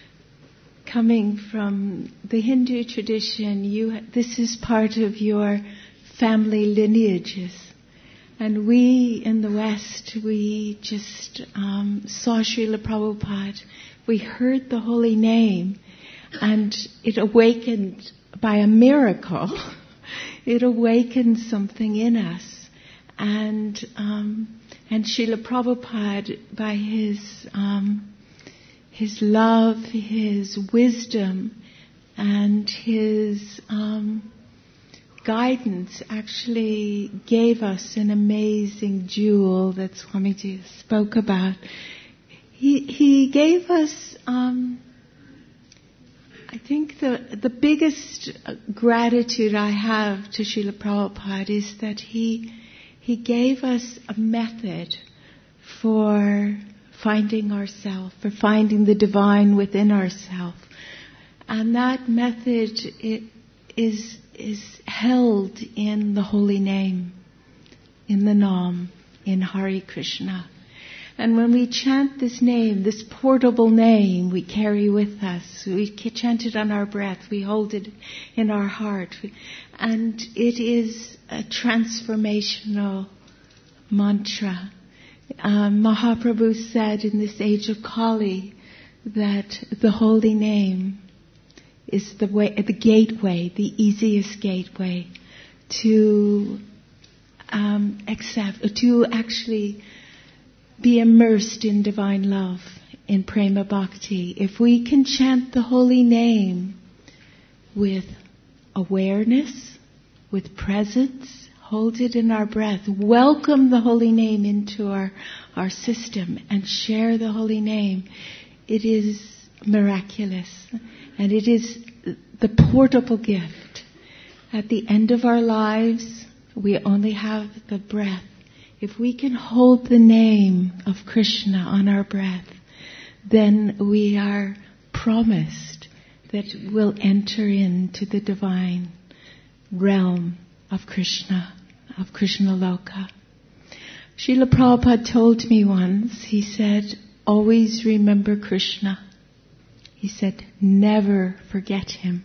coming from the Hindu tradition. You, this is part of your family lineages. And we in the West, we just um, saw Srila Prabhupada. We heard the holy name, and it awakened, by a miracle, it awakened something in us. And um, and Srila Prabhupada, by his um, his love, his wisdom, and his um, guidance, actually gave us an amazing jewel that Swamiji spoke about. He he gave us, um, I think the the biggest gratitude I have to Srila Prabhupada is that he he gave us a method for finding ourselves, for finding the divine within ourselves, and that method it is. is held in the holy name, in the Nam, in Hare Krishna. And when we chant this name, this portable name we carry with us, we chant it on our breath, we hold it in our heart, and it is a transformational mantra. Um, Mahaprabhu said in this age of Kali that the holy name is the way, the gateway, the easiest gateway to um, accept, to actually be immersed in divine love, in prema bhakti. If we can chant the holy name with awareness, with presence, hold it in our breath, welcome the holy name into our, our system, and share the holy name, it is miraculous, and it is the portable gift. At the end of our lives, we only have the breath. If we can hold the name of Krishna on our breath, then we are promised that we'll enter into the divine realm of Krishna, of Krishna Loka. Srila Prabhupada told me once, he said, always remember Krishna. He said, never forget him.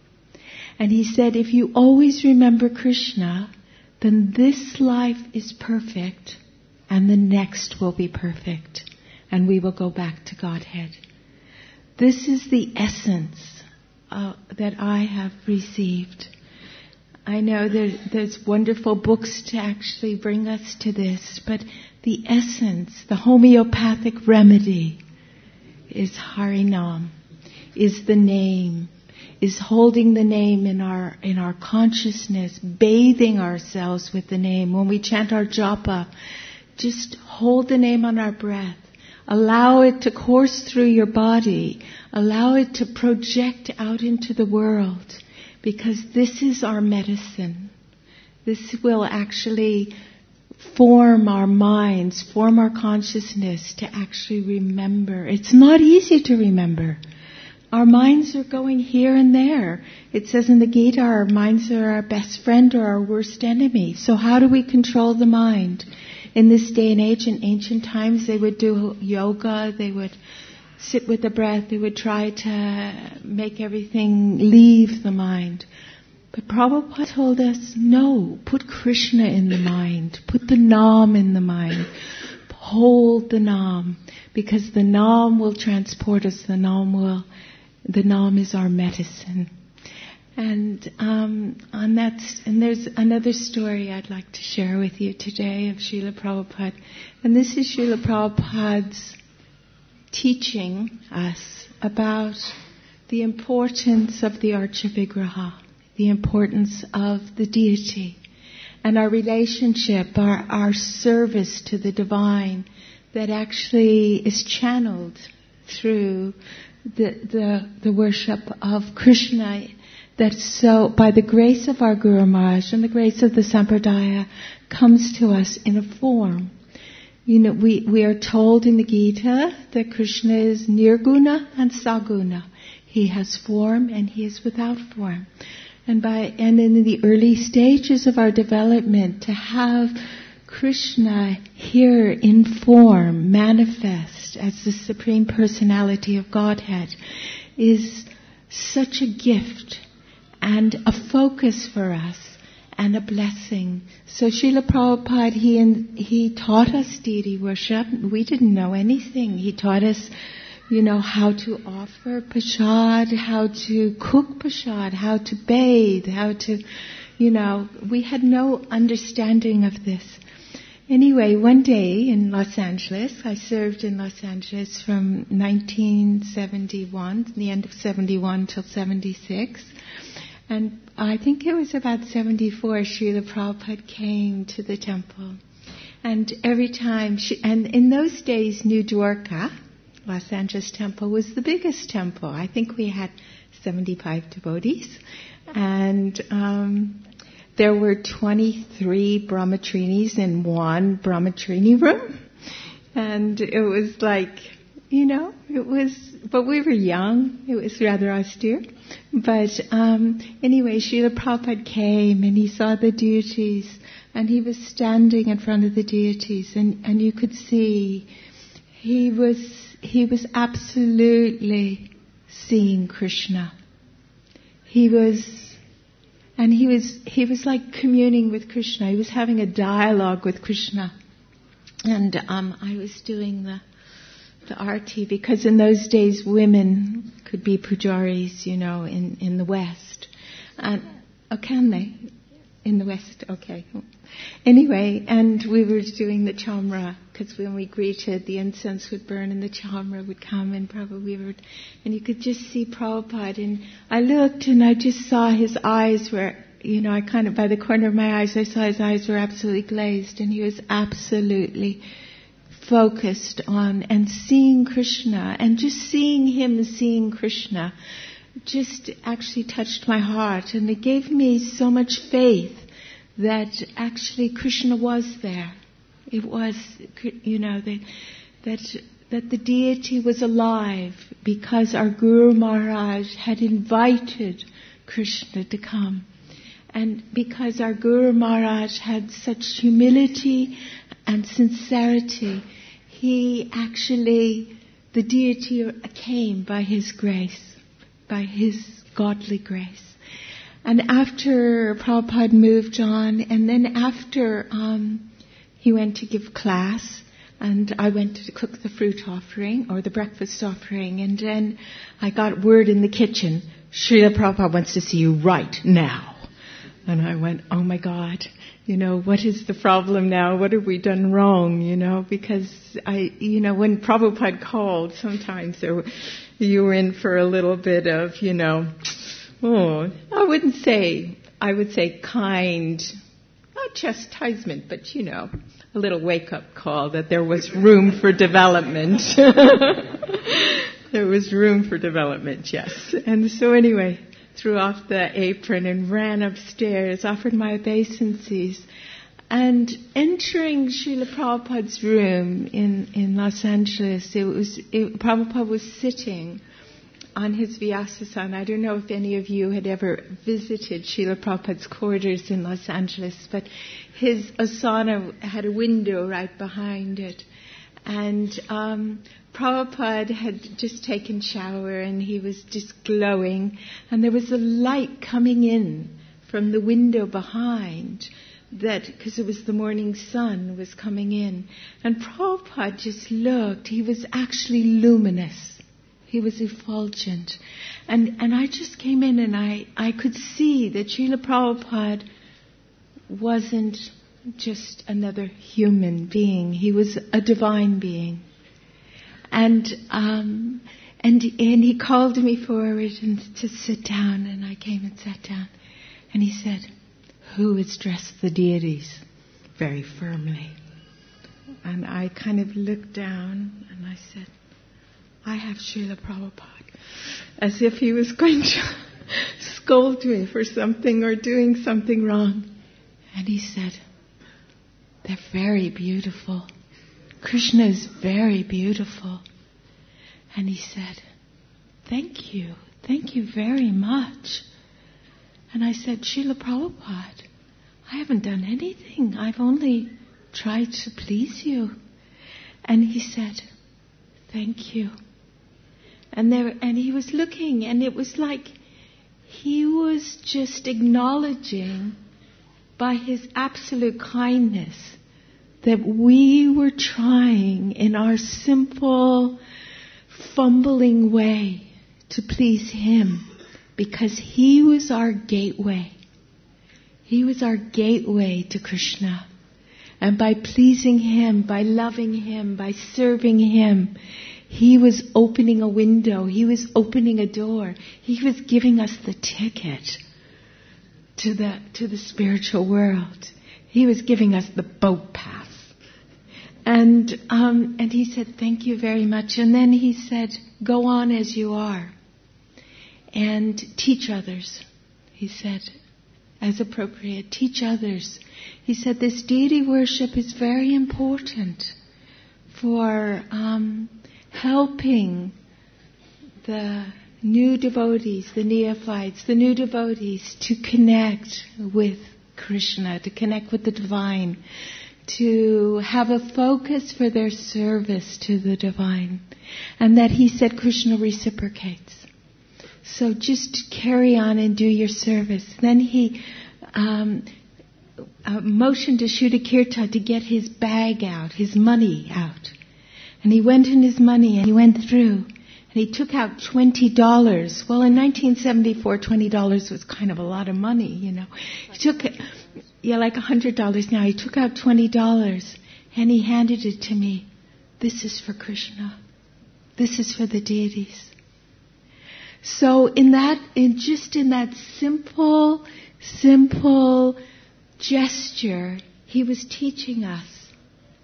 And he said, if you always remember Krishna, then this life is perfect and the next will be perfect and we will go back to Godhead. This is the essence uh, that I have received. I know there, there's wonderful books to actually bring us to this, but the essence, the homeopathic remedy is Harinam, is the name, is holding the name in our in our consciousness, bathing ourselves with the name. When we chant our japa, just hold the name on our breath. Allow it to course through your body. Allow it to project out into the world, because this is our medicine. This will actually form our minds, form our consciousness to actually remember. It's not easy to remember. Our minds are going here and there. It says in the Gita, our minds are our best friend or our worst enemy. So how do we control the mind? In this day and age, in ancient times, they would do yoga, they would sit with the breath, they would try to make everything leave the mind. But Prabhupada told us, no, put Krishna in the mind, put the Nam in the mind, hold the Nam, because the Nam will transport us, the Nam will, the Nam is our medicine. And um, on that, and there's another story I'd like to share with you today of Srila Prabhupada. And this is Srila Prabhupada's teaching us about the importance of the Archa Vigraha, the importance of the deity, and our relationship, our, our service to the divine that actually is channeled through the, the, the worship of Krishna, that so, by the grace of our Guru Maharaj and the grace of the Sampradaya, comes to us in a form. You know, we, we are told in the Gita that Krishna is nirguna and saguna. He has form and he is without form. And by and in the early stages of our development, to have Krishna here in form, manifest as the Supreme Personality of Godhead, is such a gift and a focus for us and a blessing. So Srila Prabhupada, he, in, he taught us deity worship. We didn't know anything. He taught us, you know, how to offer prasad, how to cook prasad, how to bathe, how to, you know, we had no understanding of this. Anyway, one day in Los Angeles, I served in Los Angeles from nineteen seventy-one, the end of seventy-one till seventy-six. And I think it was about seventy-four, Srila Prabhupada came to the temple. And every time, she, and in those days, New Dwarka, Los Angeles temple, was the biggest temple. I think we had seventy-five devotees. And um, there were twenty-three brahmatrinis in one brahmatrini room. And it was like, you know, it was, but we were young. It was rather austere. But um, anyway, Srila Prabhupada came and he saw the deities and he was standing in front of the deities and, and you could see he was he was absolutely seeing Krishna. He was, and he was he was like communing with Krishna. He was having a dialogue with Krishna. And um, I was doing the the arati, because in those days women could be pujaris, you know, in, in the West. And, oh, can they? In the West, okay. Anyway, and we were doing the chamra, because when we greeted, the incense would burn and the chamra would come, and probably we were, and you could just see Prabhupada. And I looked and I just saw his eyes were, you know, I kind of, by the corner of my eyes, I saw his eyes were absolutely glazed, and he was absolutely focused on and seeing Krishna, and just seeing him seeing Krishna just actually touched my heart, and it gave me so much faith that actually Krishna was there. It was, you know, that that that the deity was alive because our Guru Maharaj had invited Krishna to come. And because our Guru Maharaj had such humility and sincerity, he actually, the deity came by his grace, by his godly grace. And after Prabhupada moved on, and then after um, he went to give class, and I went to cook the fruit offering, or the breakfast offering, and then I got word in the kitchen, Srila Prabhupada wants to see you right now. And I went, oh my God, you know, what is the problem now? What have we done wrong, you know? Because I, you know, when Prabhupada called, sometimes there, you were in for a little bit of, you know, oh, I wouldn't say, I would say kind, not chastisement, but, you know, a little wake-up call that there was room for development. There was room for development, yes. And so anyway, threw off the apron and ran upstairs, offered my obeisances. And entering Srila Prabhupada's room in, in Los Angeles, it was it, Prabhupada was sitting on his Vyasasana. I don't know if any of you had ever visited Srila Prabhupada's quarters in Los Angeles, but his asana had a window right behind it. And um, Prabhupada had just taken shower and he was just glowing. And there was a light coming in from the window behind that, because it was the morning sun was coming in. And Prabhupada just looked. He was actually luminous. He was effulgent. And and I just came in and I, I could see that Srila Prabhupada wasn't just another human being. He was a divine being. And um, and and he called me forward and to sit down, and I came and sat down. And he said, "Who addressed the deities?" Very firmly. And I kind of looked down and I said, "I have Srila Prabhupada," as if he was going to scold me for something or doing something wrong. And he said, "They're very beautiful. Krishna is very beautiful." And he said, "Thank you. Thank you very much." And I said, "Srila Prabhupada, I haven't done anything. I've only tried to please you." And he said, "Thank you." And there, and he was looking, and it was like he was just acknowledging by his absolute kindness that we were trying in our simple, fumbling way to please him, because he was our gateway. He was our gateway to Krishna. And by pleasing him, by loving him, by serving him, he was opening a window. He was opening a door. He was giving us the ticket to the to the spiritual world. He was giving us the boat pass. And um, and he said, "Thank you very much." And then he said, "Go on as you are and teach others." He said, as appropriate, teach others. He said, "This deity worship is very important for um, helping the new devotees, the neophytes, the new devotees to connect with Krishna, to connect with the divine, to have a focus for their service to the divine." And that he said Krishna reciprocates. So just carry on and do your service. Then he um, uh, motioned to Shuddhakirta to get his bag out, his money out. And he went in his money and he went through. And he took out twenty dollars. Well, in nineteen seventy-four, twenty dollars was kind of a lot of money, you know. He took, yeah, like one hundred dollars now. He took out twenty dollars and he handed it to me. "This is for Krishna. This is for the deities." So in that, in just in that simple, simple gesture, he was teaching us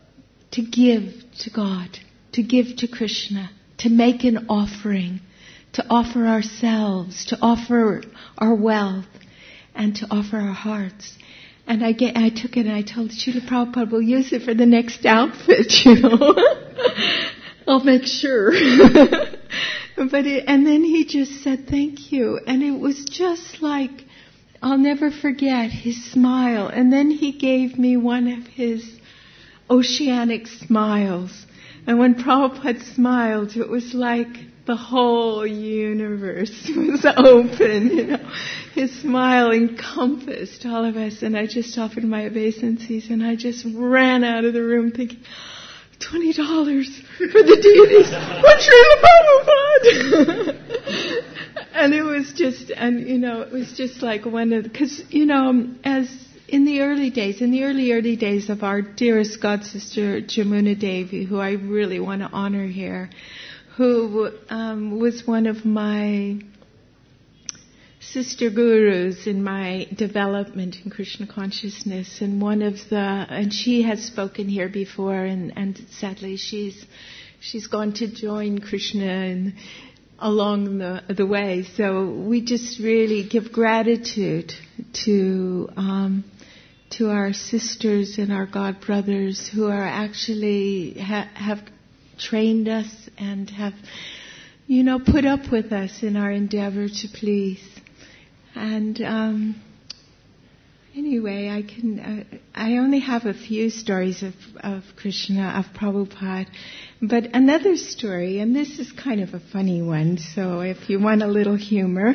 to give to God, to give to Krishna, to make an offering, to offer ourselves, to offer our wealth, and to offer our hearts. And I get, I took it and I told Srila Prabhupada, we'll use it for the next outfit, you know. I'll make sure. But it, and then he just said thank you. And it was just like, I'll never forget his smile. And then he gave me one of his oceanic smiles. And when Prabhupada smiled, it was like the whole universe was open, you know. His smile encompassed all of us, and I just offered my obeisances, and I just ran out of the room thinking, twenty dollars for the deities, for Srila Prabhupada! And it was just, and you know, it was just like one of, because, you know, as in the early days, in the early, early days of our dearest God sister, Jamuna Devi, who I really want to honor here, who um, was one of my sister gurus in my development in Krishna consciousness, and one of the, and she has spoken here before, and, and sadly she's she's gone to join Krishna and along the the way. So we just really give gratitude to um, to our sisters and our God brothers who are actually ha- have trained us and have, you know, put up with us in our endeavor to please. And um, anyway, I can. Uh, I only have a few stories of, of Krishna, of Prabhupada, but another story, and this is kind of a funny one. So if you want a little humor,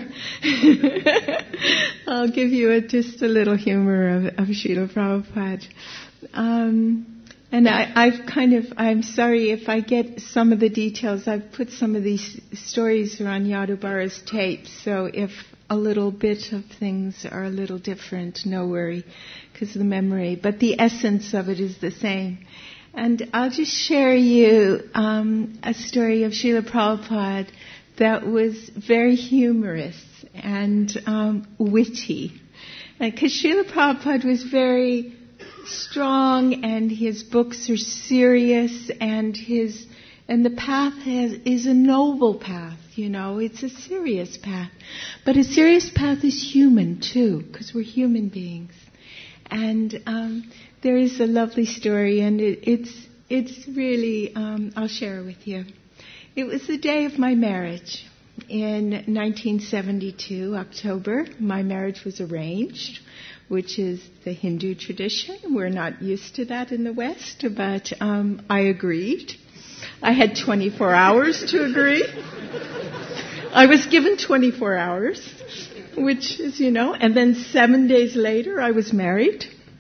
I'll give you a, just a little humor of, of Srila Prabhupada. Um, And I, I've kind of, I'm sorry if I get some of the details. I've put some of these stories around Yadubara's tapes, so if a little bit of things are a little different, no worry, because of the memory. But the essence of it is the same. And I'll just share you um, a story of Srila Prabhupada that was very humorous and um, witty. Because Srila Prabhupada was very strong, and his books are serious, and his and the path has, is a noble path, you know. It's a serious path, but a serious path is human too, because we're human beings. And um, there is a lovely story, and it, it's it's really um, I'll share it with you. It was the day of my marriage in nineteen seventy-two, October. My marriage was arranged, which is the Hindu tradition. We're not used to that in the West, but um, I agreed. I had twenty-four hours to agree. I was given twenty-four hours, which is, you know, and then seven days later I was married.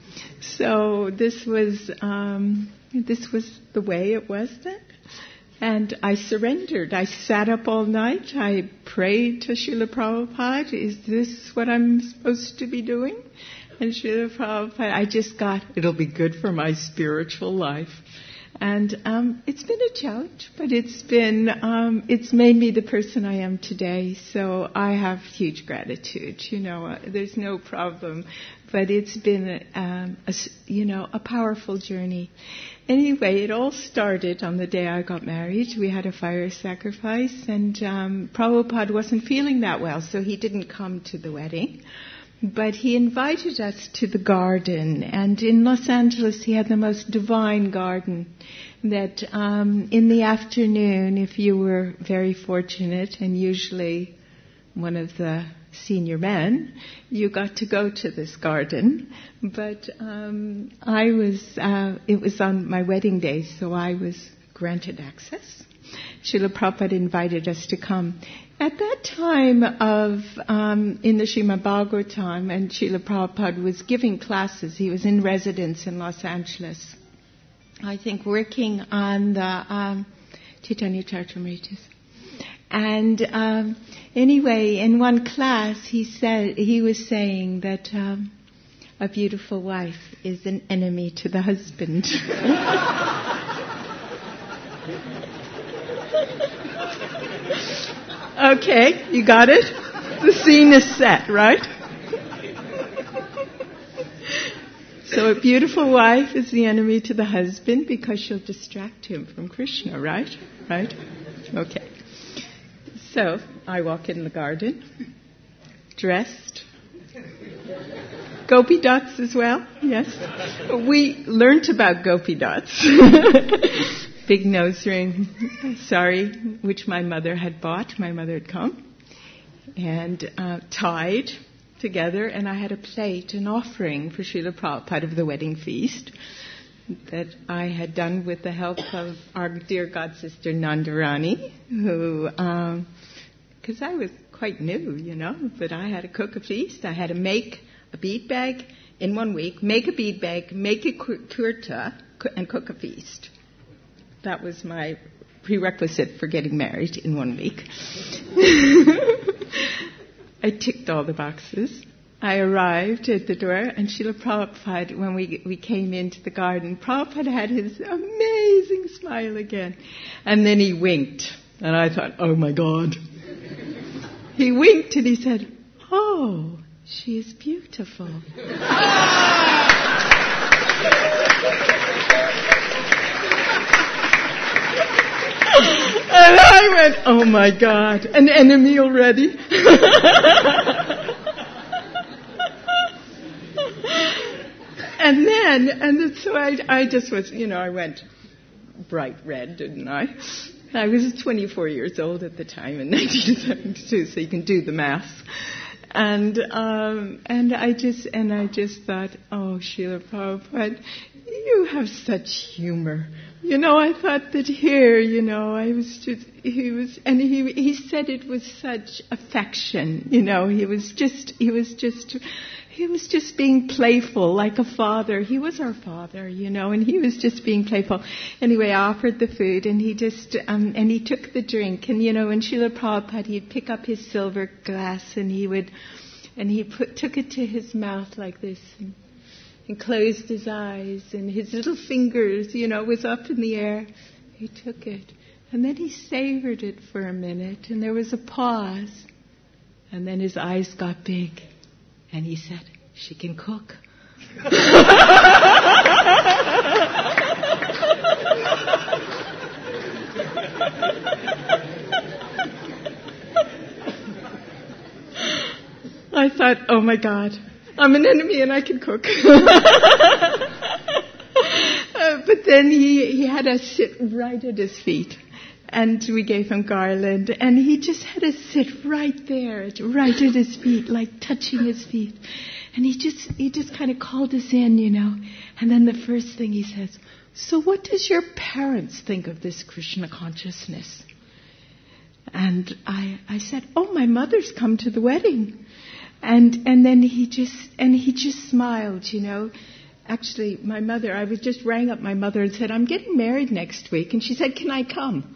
So this was um, this was the way it was then. And I surrendered. I sat up all night. I prayed to Srila Prabhupada, is this what I'm supposed to be doing? And Srila Prabhupada, I just got, it'll be good for my spiritual life. And um, it's been a challenge, but it's been, um, it's made me the person I am today. So I have huge gratitude. You know, uh, there's no problem. But it's been, um, a, you know, a powerful journey. Anyway, it all started on the day I got married. We had a fire sacrifice, and um, Prabhupada wasn't feeling that well, so he didn't come to the wedding. But he invited us to the garden, and in Los Angeles he had the most divine garden that um, in the afternoon, if you were very fortunate, and usually one of the senior men, you got to go to this garden. But um, I was, uh, it was on my wedding day, so I was granted access. Srila Prabhupada invited us to come. At that time of, um, in the Srimad Bhagavatam, and Srila Prabhupada was giving classes. He was in residence in Los Angeles, I think working on the um, Chaitanya Charitamritas. And um, anyway, in one class, he said he was saying that um, a beautiful wife is an enemy to the husband. Okay, you got it? The scene is set, right? So a beautiful wife is the enemy to the husband because she'll distract him from Krishna, right? Right? Okay. So I walk in the garden, dressed. Gopi dots as well, yes. We learnt about gopi dots. Big nose ring, sorry, which my mother had bought. My mother had come. And uh, tied together, and I had a plate, an offering for Srila Prabhupada of the wedding feast that I had done with the help of our dear god sister Nandarani, who, because um, I was quite new, you know, but I had to cook a feast. I had to make a bead bag in one week, make a bead bag, make a kurta, and cook a feast. That was my prerequisite for getting married in one week. I ticked all the boxes. I arrived at the door, and Srila Prabhupada, when we we came into the garden, Prabhupada had his amazing smile again. And then he winked, and I thought, oh my God. He winked and he said, oh, she is beautiful. And I went, oh my God, an enemy already? And then, and then, so I, I just was, you know, I went bright red, didn't I? I was twenty-four years old at the time in nineteen seventy-two, so you can do the math. And um, and I just and I just thought, oh, Srila Prabhupada, you have such humor. You know, I thought that here, you know, I was just, he was, and he he said it with such affection, you know, he was just, he was just, he was just being playful like a father. He was our father, you know, and he was just being playful. Anyway, I offered the food, and he just, um, and he took the drink, and, you know, in Srila Prabhupada, he'd pick up his silver glass, and he would, and he put, took it to his mouth like this, and, and closed his eyes, and his little fingers, you know, was up in the air. He took it, and then he savored it for a minute, and there was a pause, and then his eyes got big, and he said, she can cook. I thought, oh my God, I'm an enemy and I can cook. uh, but then he, he had us sit right at his feet. And we gave him garland. And he just had us sit right there, right at his feet, like touching his feet. And he just he just kind of called us in, you know. And then the first thing he says, so what does your parents think of this Krishna consciousness? And I I said, oh, my mother's come to the wedding. And and then he just and he just smiled, you know. Actually, my mother, I was just rang up my mother and said, I'm getting married next week. And she said, can I come?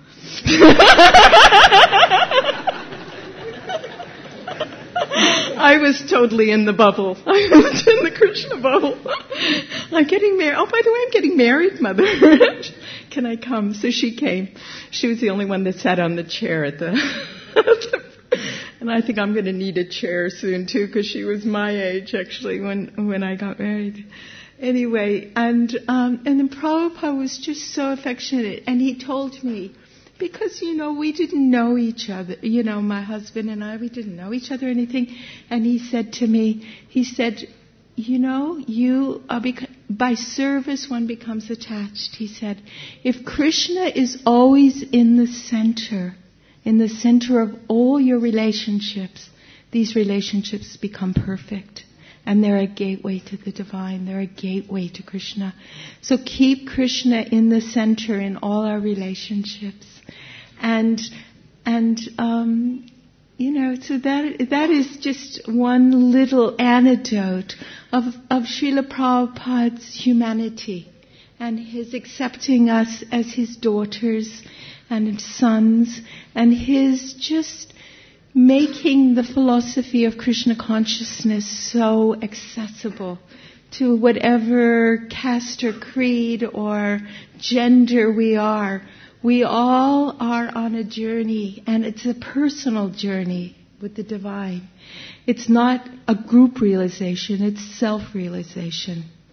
I was totally in the bubble. I was in the Krishna bubble. I'm getting married. Oh, by the way, I'm getting married, Mother. Can I come? So she came. She was the only one that sat on the chair at the... And I think I'm going to need a chair soon, too, because she was my age, actually, when when I got married. Anyway, and um, and then Prabhupada was just so affectionate, and he told me, because, you know, we didn't know each other, you know, my husband and I, we didn't know each other or anything, and he said to me, he said, you know, you are bec- by service one becomes attached. He said, if Krishna is always in the center, in the center of all your relationships, these relationships become perfect. And they're a gateway to the divine. They're a gateway to Krishna. So keep Krishna in the center in all our relationships. And, and, um, you know, so that, that is just one little anecdote of, of Srila Prabhupada's humanity and his accepting us as his daughters and sons, and his just making the philosophy of Krishna consciousness so accessible to whatever caste or creed or gender we are. We all are on a journey, and it's a personal journey with the divine. It's not a group realization, it's self-realization.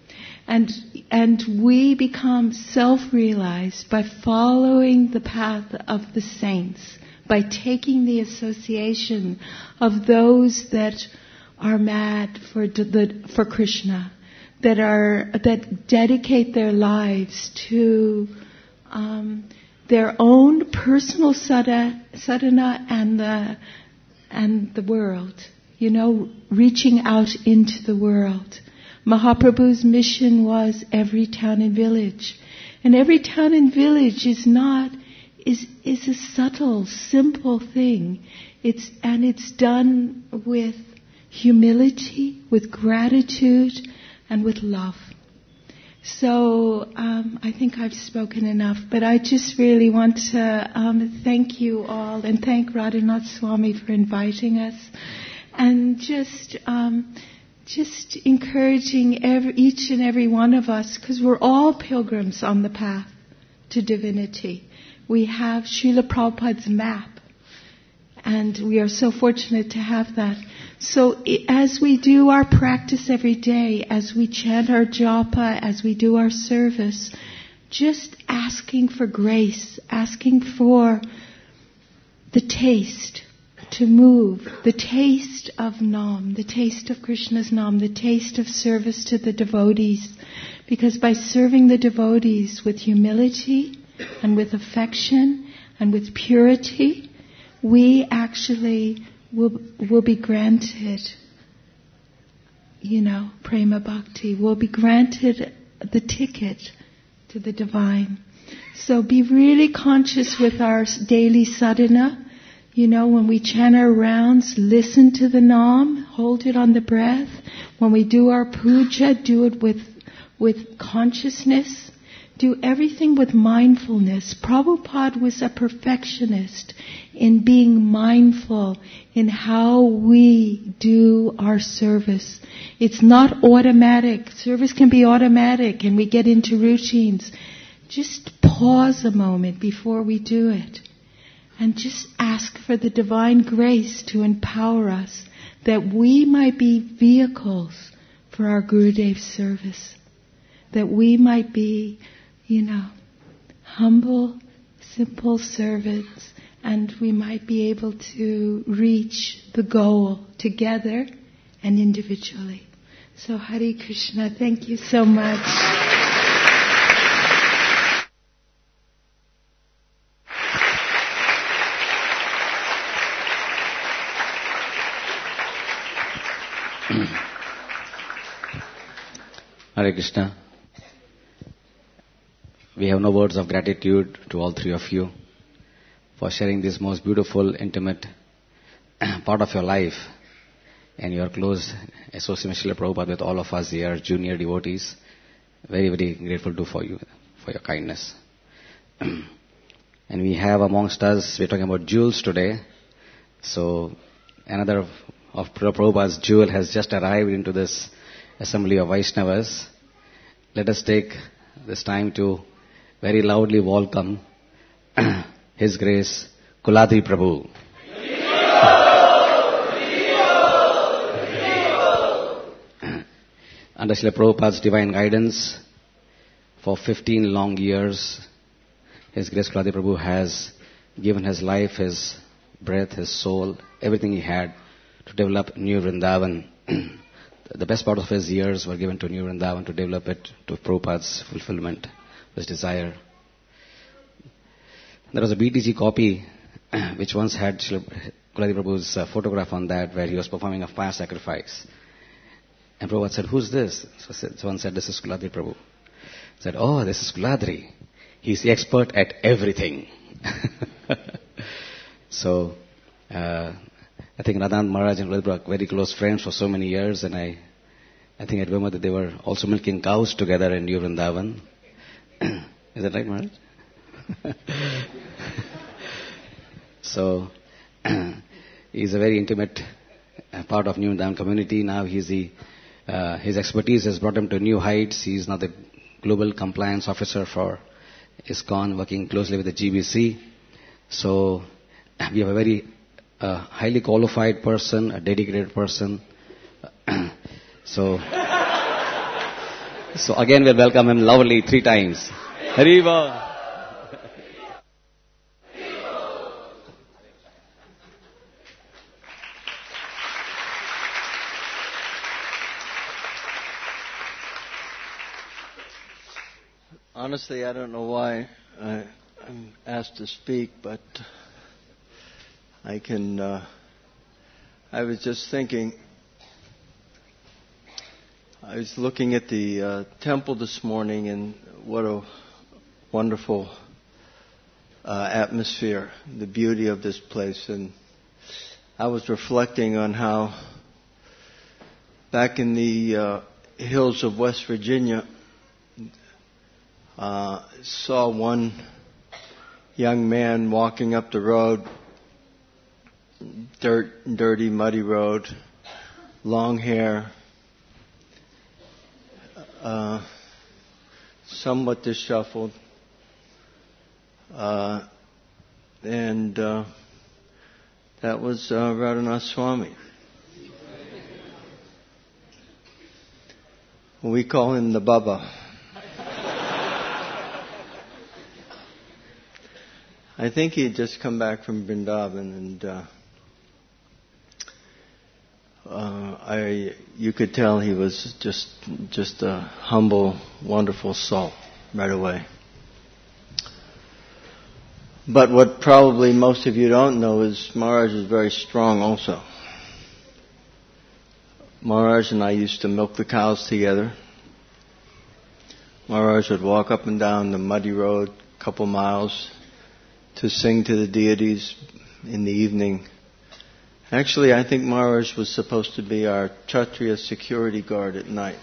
And, and we become self-realized by following the path of the saints, by taking the association of those that are mad for the, for Krishna, that are that dedicate their lives to um, their own personal sadhana, sadhana and the and the world. You know, reaching out into the world. Mahaprabhu's mission was every town and village, and every town and village is not is is a subtle, simple thing. It's and it's done with humility, with gratitude, and with love. So um, I think I've spoken enough, but I just really want to um, thank you all and thank Radhanath Swami for inviting us, and just um, just encouraging every, each and every one of us, because we're all pilgrims on the path to divinity. We have Srila Prabhupada's map, and we are so fortunate to have that. So as we do our practice every day, as we chant our japa, as we do our service, just asking for grace, asking for the taste to move, the taste of Nam, the taste of Krishna's Nam, the taste of service to the devotees. Because by serving the devotees with humility and with affection and with purity, we actually will will be granted, you know, prema bhakti, will be granted the ticket to the divine. So be really conscious with our daily sadhana. You know, when we chant our rounds, listen to the Nam, hold it on the breath. When we do our puja, do it with with consciousness. Do everything with mindfulness. Prabhupada was a perfectionist in being mindful in how we do our service. It's not automatic. Service can be automatic and we get into routines. Just pause a moment before we do it and just ask for the divine grace to empower us, that we might be vehicles for our Gurudev's service, that we might be, you know, humble, simple servants, and we might be able to reach the goal together and individually. So Hare Krishna, thank you so much. Hare Krishna. We have no words of gratitude to all three of you for sharing this most beautiful, intimate part of your life and your close association with Srila Prabhupada with all of us here, junior devotees. Very, very grateful to for you, for your kindness. And we have amongst us, we're talking about jewels today. So another of, of Prabhupada's jewel has just arrived into this assembly of Vaishnavas. Let us take this time to very loudly welcome His Grace Kuladri Prabhu. Under Srila Prabhupada's divine guidance, for fifteen long years, His Grace Kuladri Prabhu has given his life, his breath, his soul, everything he had to develop New Vrindavan. The best part of his years were given to New Vrindavan to develop it to Prabhupada's fulfillment, his desire. There was a B T G copy which once had Kuladri Prabhu's uh, photograph on that, where he was performing a fire sacrifice. And Prabhupada said, "Who's this?" So someone said, "This is Kuladri Prabhu." He said, "Oh, this is Kuladri. He's the expert at everything." So, uh, I think Radhanath Maharaj and Kuladri Prabhu are very close friends for so many years, and I, I think I remember that they were also milking cows together in New Vrindavan. Is that right, Maharaj? So, he's a very intimate uh, part of New Vrindavan community. Now he's the, uh, his expertise has brought him to new heights. He's now the global compliance officer for ISKCON, working closely with the G B C. So, we have a very uh, highly qualified person, a dedicated person. So, So again we'll welcome him loudly three times. Hariva. Honestly, I don't know why I, I'm asked to speak, but I can, uh, I was just thinking, I was looking at the uh, temple this morning, and what a wonderful uh, atmosphere, the beauty of this place. And I was reflecting on how back in the uh, hills of West Virginia, Uh, saw one young man walking up the road, dirt, dirty, muddy road, long hair, uh, somewhat disheveled, uh, and uh, that was uh, Radhanath Swami. We call him the Baba. I think he had just come back from Vrindavan, and uh, uh, I, you could tell he was just just a humble, wonderful soul right away. But what probably most of you don't know is Maharaj is very strong also. Maharaj and I used to milk the cows together. Maharaj would walk up and down the muddy road a couple miles to sing to the deities in the evening. Actually, I think Maharaj was supposed to be our Kshatriya security guard at night.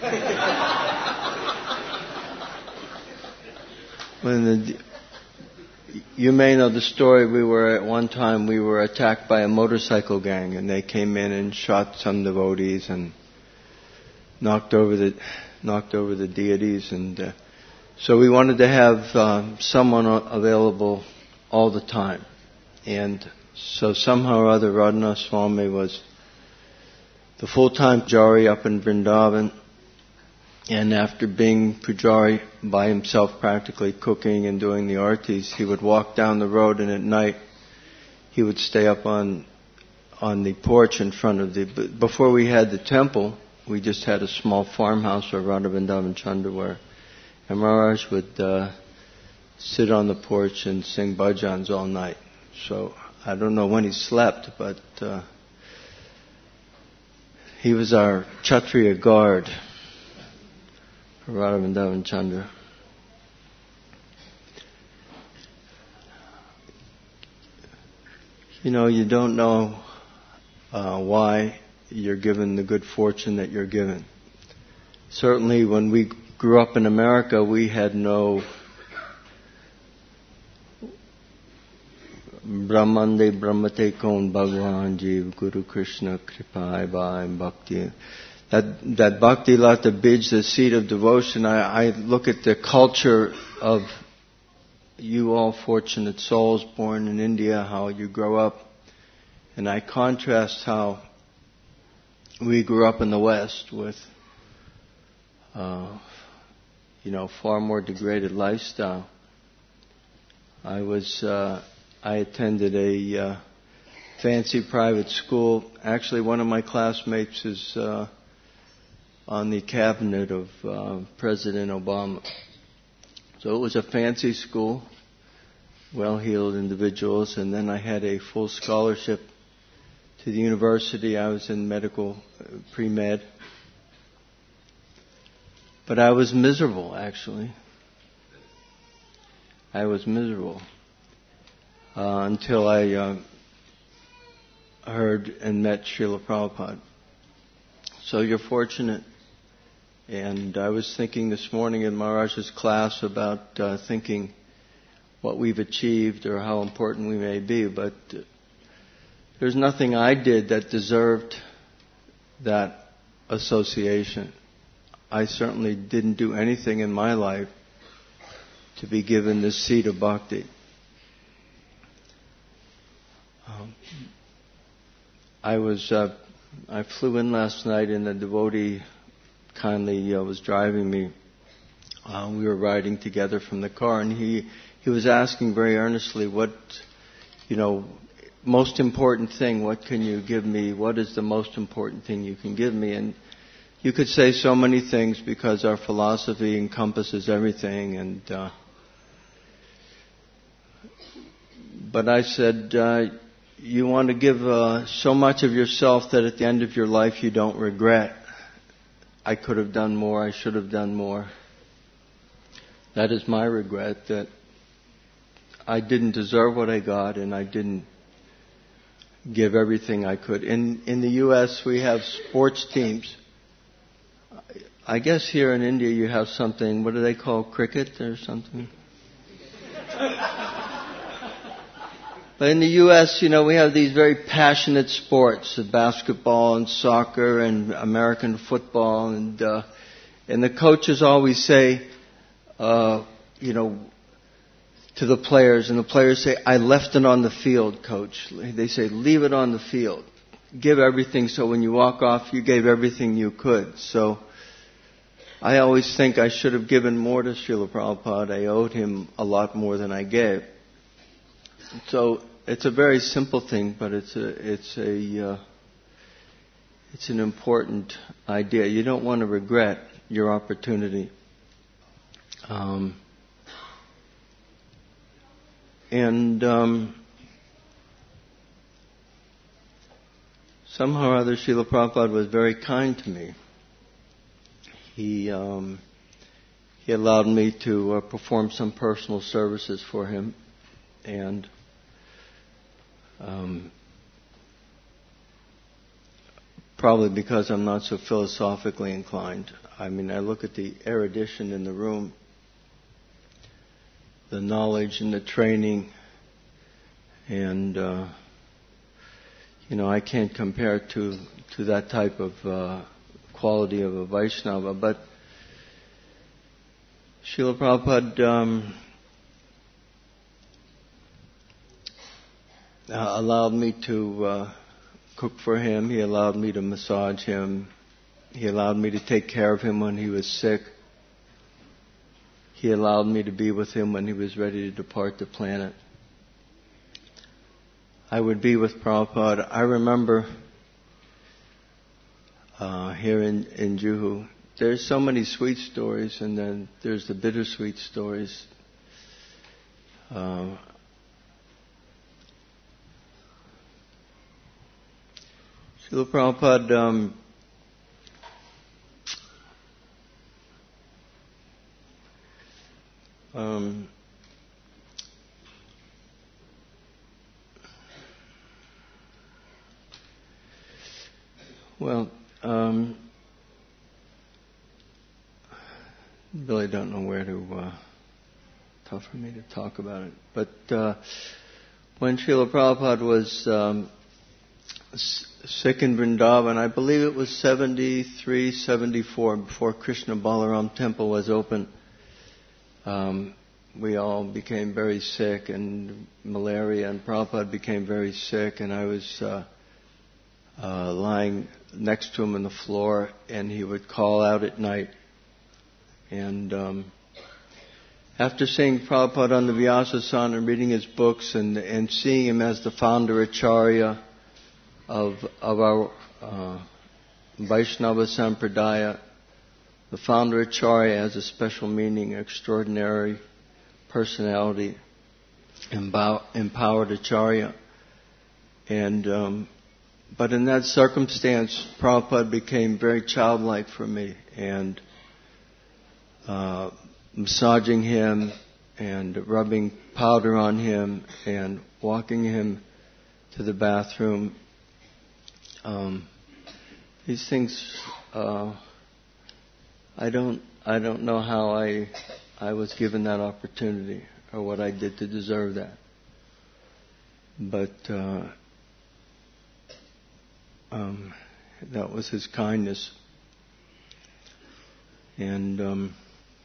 When the, you may know the story, we were at one time, we were attacked by a motorcycle gang, and they came in and shot some devotees and knocked over the, knocked over the deities. And uh, so we wanted to have uh, someone available all the time. And so somehow or other Radhanath Swami was the full-time pujari up in Vrindavan. And after being pujari by himself, practically cooking and doing the artis, he would walk down the road, and at night he would stay up on on the porch in front of the... Before we had the temple, we just had a small farmhouse where Radha Vrindavan Chandra were. And Maharaj would uh, sit on the porch and sing bhajans all night. So I don't know when he slept, but uh, he was our Kshatriya guard, Radha Vrindavan Chandra. You know, you don't know uh, why you're given the good fortune that you're given. Certainly when we grew up in America, we had no Brahmande Brahmate Kon Bhagwan Jeev Guru Krishna Kripai Bhaim Bhakti. That that Bhakti Lata Bij, the seed of devotion, I, I look at the culture of you all fortunate souls born in India, how you grow up, and I contrast how we grew up in the West with uh, you know, far more degraded lifestyle. I was uh, I attended a uh, fancy private school. Actually, one of my classmates is uh, on the cabinet of uh, President Obama. So it was a fancy school, well-heeled individuals, and then I had a full scholarship to the university. I was in medical uh, pre-med. But I was miserable, actually. I was miserable uh, until I uh, heard and met Srila Prabhupada. So you're fortunate. And I was thinking this morning in Maharaj's class about uh, thinking what we've achieved or how important we may be, but uh, there's nothing I did that deserved that association. I certainly didn't do anything in my life to be given this seed of bhakti. Um, I was, uh, I flew in last night in a devotee kindly uh, was driving me. Uh, we were riding together from the car, and he he was asking very earnestly, what, you know, most important thing, what can you give me? What is the most important thing you can give me? And you could say so many things because our philosophy encompasses everything. And uh, but I said, uh, you want to give uh, so much of yourself that at the end of your life you don't regret. I could have done more. I should have done more. That is my regret, that I didn't deserve what I got and I didn't give everything I could. In in the U S we have sports teams. I guess here in India you have something, what do they call, cricket or something? But in the U S, you know, we have these very passionate sports, basketball and soccer and American football, and uh, and the coaches always say, uh, you know, to the players, and the players say, I left it on the field, coach. They say, leave it on the field. Give everything so when you walk off, you gave everything you could. So I always think I should have given more to Srila Prabhupada. I owed him a lot more than I gave. So it's a very simple thing, but it's a, it's a, uh, it's an important idea. You don't want to regret your opportunity. Um, And um, somehow or other, Srila Prabhupada was very kind to me. He um, he allowed me to uh, perform some personal services for him, and um, probably because I'm not so philosophically inclined. I mean, I look at the erudition in the room, the knowledge and the training, and uh, you know, I can't compare to to that type of uh, quality of a Vaishnava. But Srila Prabhupada um, uh, allowed me to uh, cook for him. He allowed me to massage him. He allowed me to take care of him when he was sick. He allowed me to be with him when he was ready to depart the planet. I would be with Prabhupada. I remember uh, here in, in Juhu, there's so many sweet stories, and then there's the bittersweet stories. Uh, Srila Prabhupada um, Um, well, um, really don't know where to, uh, tough for me to talk about it. But uh, when Srila Prabhupada was um, sick in Vrindavan, I believe it was seventy-three, seventy-four, before Krishna Balaram temple was open, Um, we all became very sick, and malaria, and Prabhupada became very sick, and I was uh, uh, lying next to him on the floor, and he would call out at night. And um, after seeing Prabhupada on the Vyasasana and reading his books, and, and seeing him as the founder Acharya of, of our uh, Vaishnava Sampradaya, the founder Acharya has a special meaning, extraordinary personality, empowered Acharya. And um, but in that circumstance, Prabhupada became very childlike for me, and uh, massaging him and rubbing powder on him and walking him to the bathroom. Um, these things. Uh, I don't I don't know how I I was given that opportunity or what I did to deserve that. But uh, um, that was his kindness. And um,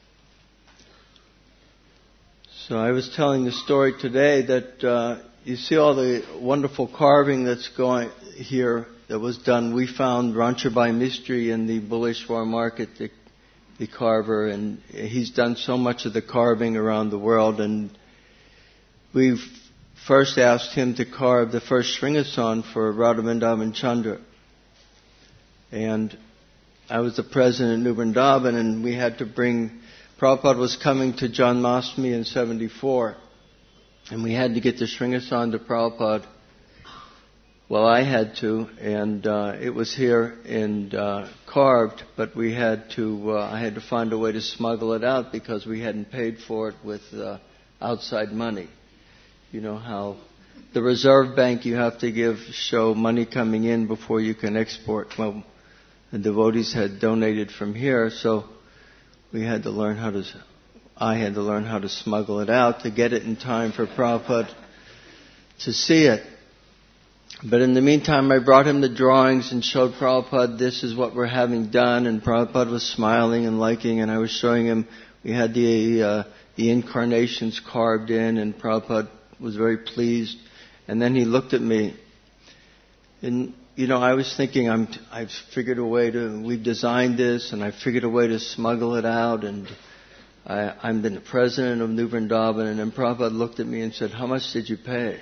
so I was telling the story today that uh, you see all the wonderful carving that's going here that was done. We found Ranchabai Mistry in the Bulleshwar market, the, the carver, and he's done so much of the carving around the world. And we first asked him to carve the first Sringasan for Radha Vrindavan Chandra. And I was the president of New Vrindavan, and we had to bring, Prabhupada was coming to Janmashtami in seventy-four, and we had to get the Sringasan to Prabhupada. Well, I had to, and uh, it was here and uh, carved, but we had to, uh, I had to find a way to smuggle it out because we hadn't paid for it with uh, outside money. You know how the Reserve Bank, you have to give, show money coming in before you can export. Well, the devotees had donated from here, so we had to learn how to, I had to learn how to smuggle it out to get it in time for Prabhupada to see it. But in the meantime, I brought him the drawings and showed Prabhupada, this is what we're having done, and Prabhupada was smiling and liking, and I was showing him, we had the uh, the incarnations carved in, and Prabhupada was very pleased. And then he looked at me, and you know, I was thinking, I'm, I've figured a way to, we've designed this, and I figured a way to smuggle it out, and I, I'm the president of New Vrindavan, and then Prabhupada looked at me and said, how much did you pay?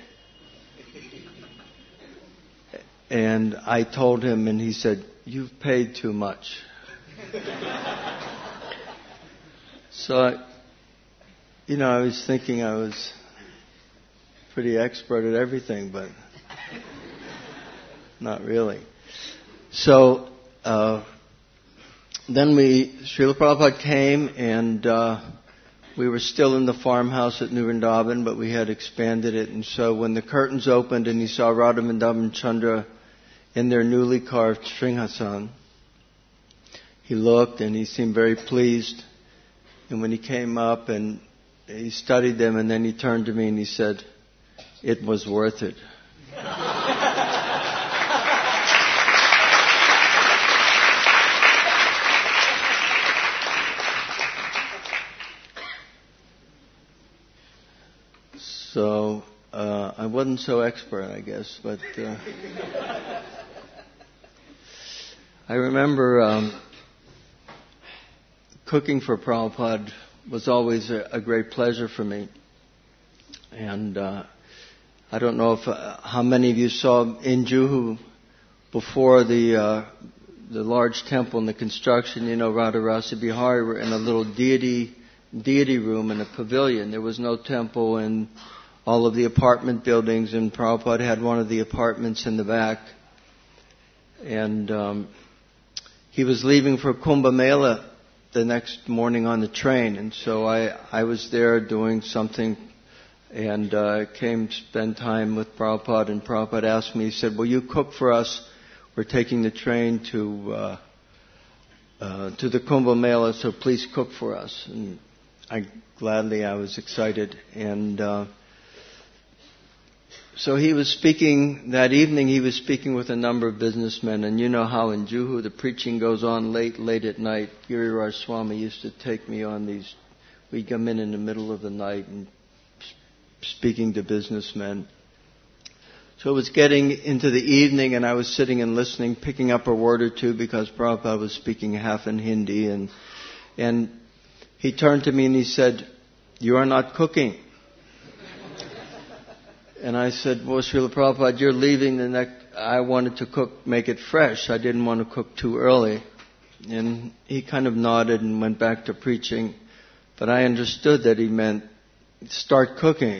And I told him, and he said, you've paid too much. So, I, you know, I was thinking I was pretty expert at everything, but not really. So, uh, then we, Srila Prabhupada came, and uh, we were still in the farmhouse at New Vrindavan, but we had expanded it. And so when the curtains opened and he saw Radha Vrindavan Chandra in their newly carved Sringasan, he looked and he seemed very pleased. And when he came up and he studied them, and then he turned to me and he said, it was worth it. So uh, I wasn't so expert, I guess, but uh, I remember um, cooking for Prabhupada was always a, a great pleasure for me. And uh, I don't know if uh, how many of you saw in Juhu before the uh, the large temple and the construction. You know, Radha Rasa Bihari were in a little deity deity room in a pavilion. There was no temple in all of the apartment buildings, and Prabhupada had one of the apartments in the back. And um, he was leaving for Kumbh Mela the next morning on the train, and so I, I was there doing something, and uh, came to spend time with Prabhupada, and Prabhupada asked me, he said, will you cook for us? We're taking the train to uh, uh, to the Kumbh Mela, so please cook for us. And I gladly, I was excited, and uh, so he was speaking, that evening he was speaking with a number of businessmen, and you know how in Juhu the preaching goes on late, late at night. Giriraj Swami used to take me on these, we'd come in in the middle of the night and speaking to businessmen. So it was getting into the evening, and I was sitting and listening, picking up a word or two because Prabhupada was speaking half in Hindi, and and he turned to me and he said, you are not cooking. And I said, well, Srila Prabhupada, you're leaving the next, I wanted to cook, make it fresh. I didn't want to cook too early. And he kind of nodded and went back to preaching. But I understood that he meant start cooking.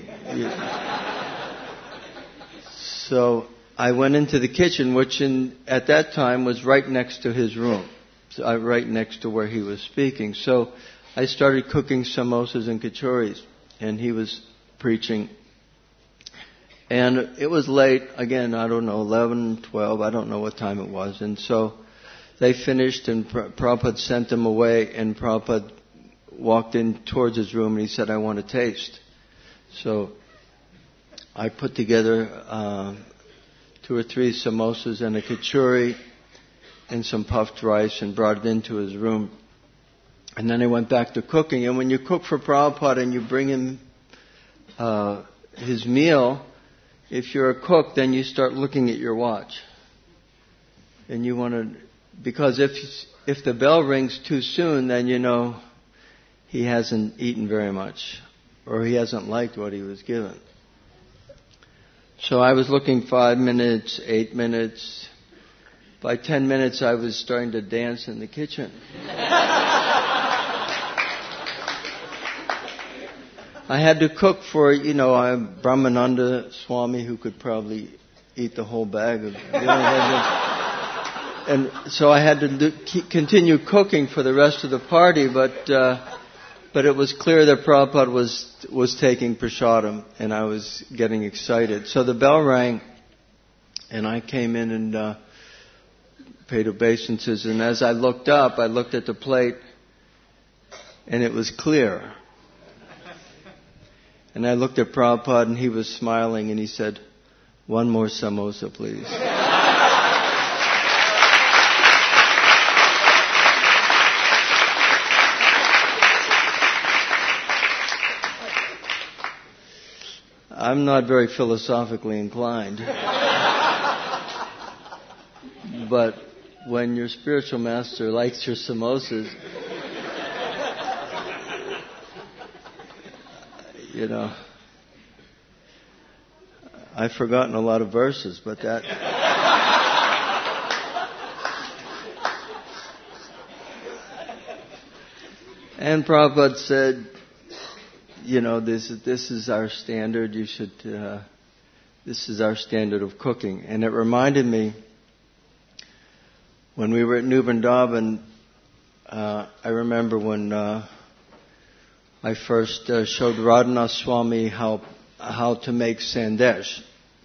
So I went into the kitchen, which in, at that time was right next to his room, so I, right next to where he was speaking. So I started cooking samosas and kachoris, and he was preaching. And it was late, again, I don't know, eleven, twelve, I don't know what time it was. And so they finished, and Prabhupada sent them away, and Prabhupada walked in towards his room and he said, I want to taste. So I put together uh, two or three samosas and a kachori and some puffed rice and brought it into his room. And then I went back to cooking. And when you cook for Prabhupada and you bring him uh, his meal, if you're a cook, then you start looking at your watch. And you want to, because if if the bell rings too soon, then you know he hasn't eaten very much, or he hasn't liked what he was given. So I was looking five minutes, eight minutes. By ten minutes, I was starting to dance in the kitchen. I had to cook for, you know, a Brahmananda Swami who could probably eat the whole bag of, you know, and so I had to do, keep, continue cooking for the rest of the party, but uh, but it was clear that Prabhupada was was taking prasadam, and I was getting excited. So the bell rang, and I came in and uh, paid obeisances, and as I looked up, I looked at the plate, and it was clear. And I looked at Prabhupada, and he was smiling, and he said, "One more samosa, please." I'm not very philosophically inclined. But when your spiritual master likes your samosas, you know, I've forgotten a lot of verses, but that... And Prabhupada said, you know, this, this is our standard, you should, uh, this is our standard of cooking. And it reminded me, when we were at New Vrindavan, uh, I remember when uh, I first uh, showed Radhanath Swami how how to make sandesh.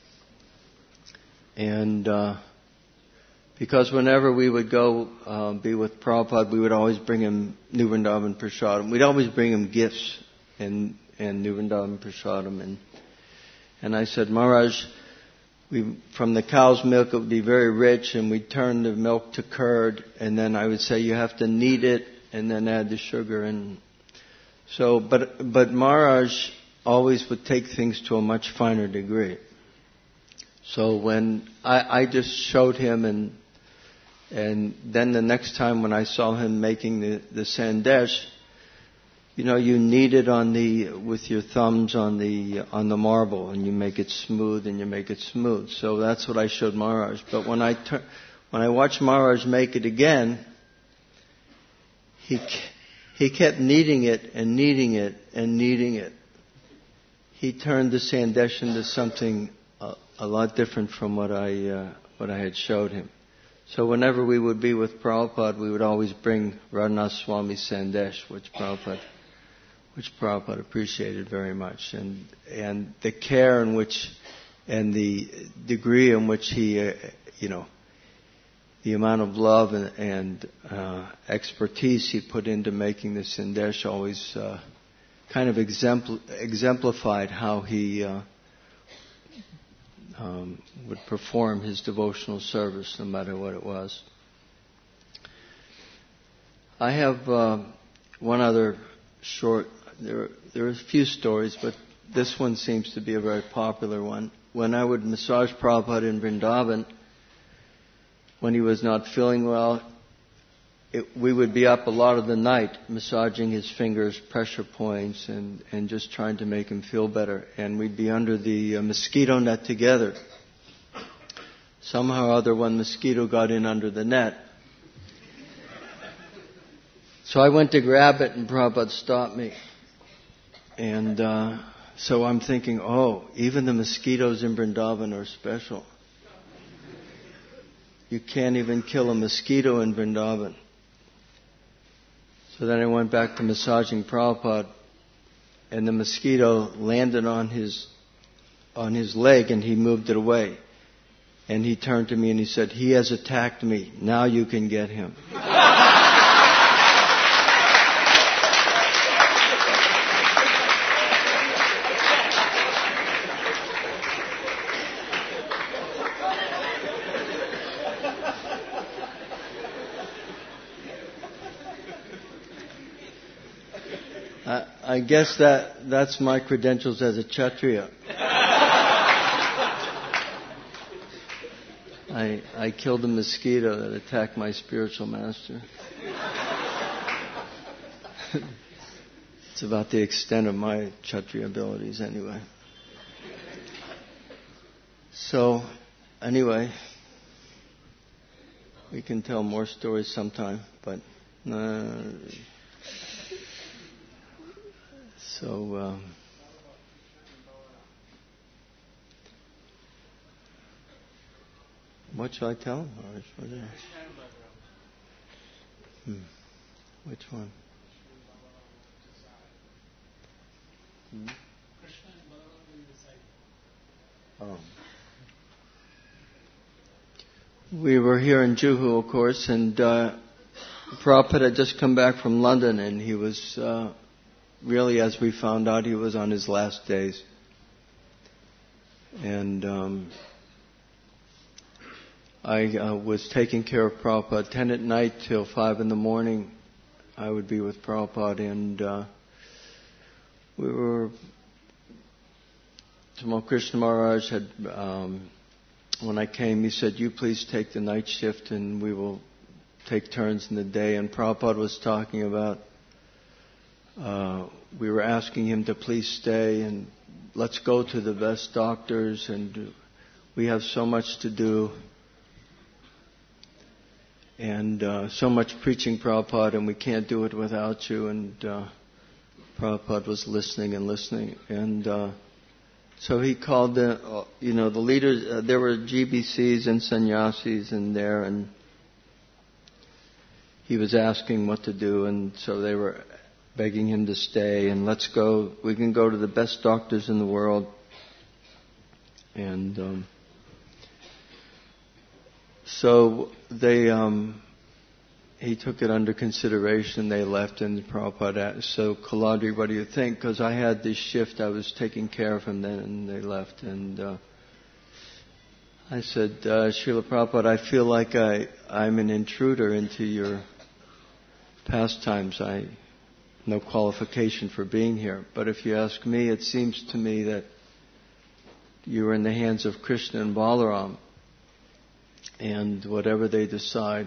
And uh, because whenever we would go uh, be with Prabhupada, we would always bring him New Vrindavan Prasadam. We'd always bring him gifts and and New Vrindavan Prasadam. And and I said, Maharaj, we, from the cow's milk it would be very rich, and we'd turn the milk to curd, and then I would say you have to knead it and then add the sugar. And so, but but Maharaj always would take things to a much finer degree. So when I, I just showed him, and and then the next time when I saw him making the, the sandesh, you know, you knead it on the with your thumbs on the on the marble, and you make it smooth, and you make it smooth. So that's what I showed Maharaj. But when I tur- when I watched Maharaj make it again, he he kept kneading it and kneading it and kneading it. He turned the sandesh into something a, a lot different from what I uh, what I had showed him. So whenever we would be with Prabhupada, we would always bring Radhanath Swami sandesh, which Prabhupada which Prabhupada appreciated very much, and and the care in which, and the degree in which he, uh, you know, the amount of love and, and uh, expertise he put into making the sandesh always uh, kind of exempl- exemplified how he uh, um, would perform his devotional service, no matter what it was. I have uh, one other short. There, there are a few stories, but this one seems to be a very popular one. When I would massage Prabhupada in Vrindavan, when he was not feeling well, it, we would be up a lot of the night massaging his fingers, pressure points, and, and just trying to make him feel better. And we'd be under the uh, mosquito net together. Somehow or other, one mosquito got in under the net. So I went to grab it, and Prabhupada stopped me. And uh, so I'm thinking, oh, even the mosquitoes in Vrindavan are special. You can't even kill a mosquito in Vrindavan. So then I went back to massaging Prabhupada, and the mosquito landed on his on his leg, and he moved it away. And he turned to me and he said, "He has attacked me. Now you can get him." I guess that that's my credentials as a Kshatriya. I I, I killed a mosquito that attacked my spiritual master. It's about the extent of my Kshatriya abilities anyway. So, anyway, we can tell more stories sometime, but uh, so um, what shall I tell? Or hmm. Which one? Hmm? Oh. We were here in Juhu, of course, and uh, Prabhupada had just come back from London, and he was uh, really, as we found out, he was on his last days. And um, I uh, was taking care of Prabhupada ten at night till five in the morning. I would be with Prabhupada, and uh, we were. Tamal Krishna Maharaj had, um, when I came, he said, "You please take the night shift, and we will take turns in the day." And Prabhupada was talking about. Uh, we were asking him to please stay and let's go to the best doctors, and we have so much to do. And uh, so much preaching, Prabhupada, and we can't do it without you. And uh, Prabhupada was listening and listening. And uh, so he called the, uh, you know, the leaders. Uh, there were G B Cs and sannyasis in there, and he was asking what to do. And so they were begging him to stay. And let's go. We can go to the best doctors in the world. And Um, So they, um, he took it under consideration. They left, and Prabhupada asked, "So Kaladri, what do you think?" Because I had this shift, I was taking care of him then, and they left. And uh, I said, uh, "Srila Prabhupada, I feel like I I'm an intruder into your pastimes. I no qualification for being here. But if you ask me, it seems to me that you are in the hands of Krishna and Balaram." And whatever they decide,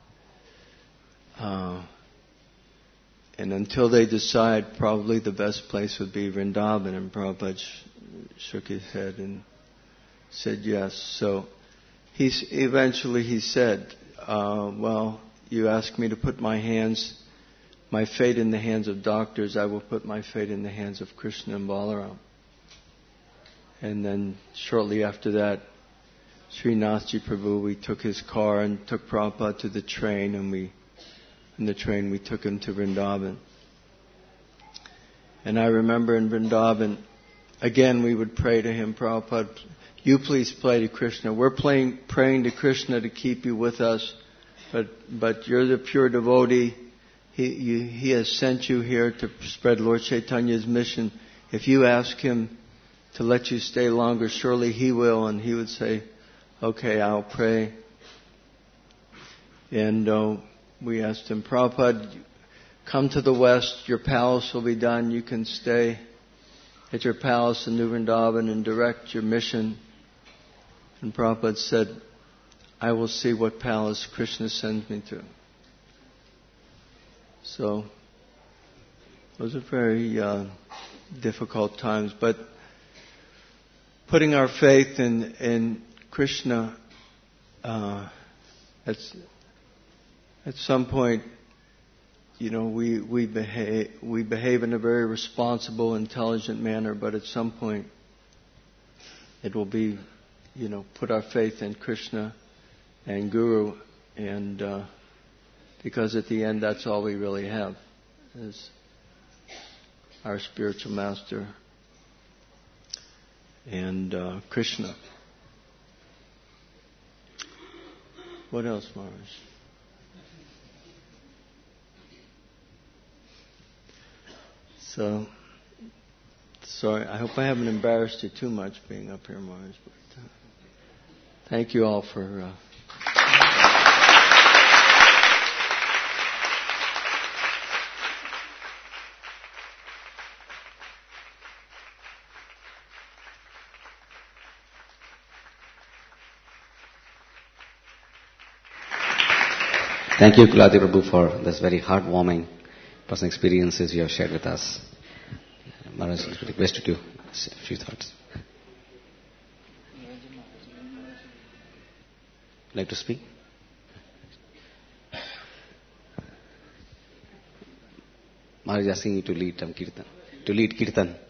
uh, and until they decide, probably the best place would be Vrindavan. And Prabhupada sh- shook his head and said yes. So he's, eventually he said, uh, well, you asked me to put my hands, my fate in the hands of doctors. I will put my fate in the hands of Krishna and Balaram. And then shortly after that, Srinathji Prabhu, we took his car and took Prabhupada to the train, and we, in the train, we took him to Vrindavan. And I remember in Vrindavan, again, we would pray to him, "Prabhupada, you please pray to Krishna. We're playing, praying to Krishna to keep you with us, but, but you're the pure devotee. He, you, he has sent you here to spread Lord Chaitanya's mission. If you ask him to let you stay longer, surely he will." And he would say, "Okay, I'll pray." And uh, we asked him, "Prabhupada, come to the west. Your palace will be done. You can stay at your palace in New Vrindavan and direct your mission." And Prabhupada said, "I will see what palace Krishna sends me to." So those are very uh, difficult times. But putting our faith in, in Krishna, uh, at, at some point, you know, we, we behave, we behave in a very responsible, intelligent manner, but at some point it will be, you know, put our faith in Krishna and Guru, and uh, because at the end that's all we really have is our spiritual master and uh, Krishna. What else, Maharaj? So, sorry, I hope I haven't embarrassed you too much being up here, Maharaj. But, uh, thank you all for... Uh, Thank you, Kuladi Prabhu, for this very heartwarming personal experiences you have shared with us. Maharaj, I request you to say a few thoughts. Like to speak? Maharaj is asking you to lead um, Kirtan. To lead Kirtan.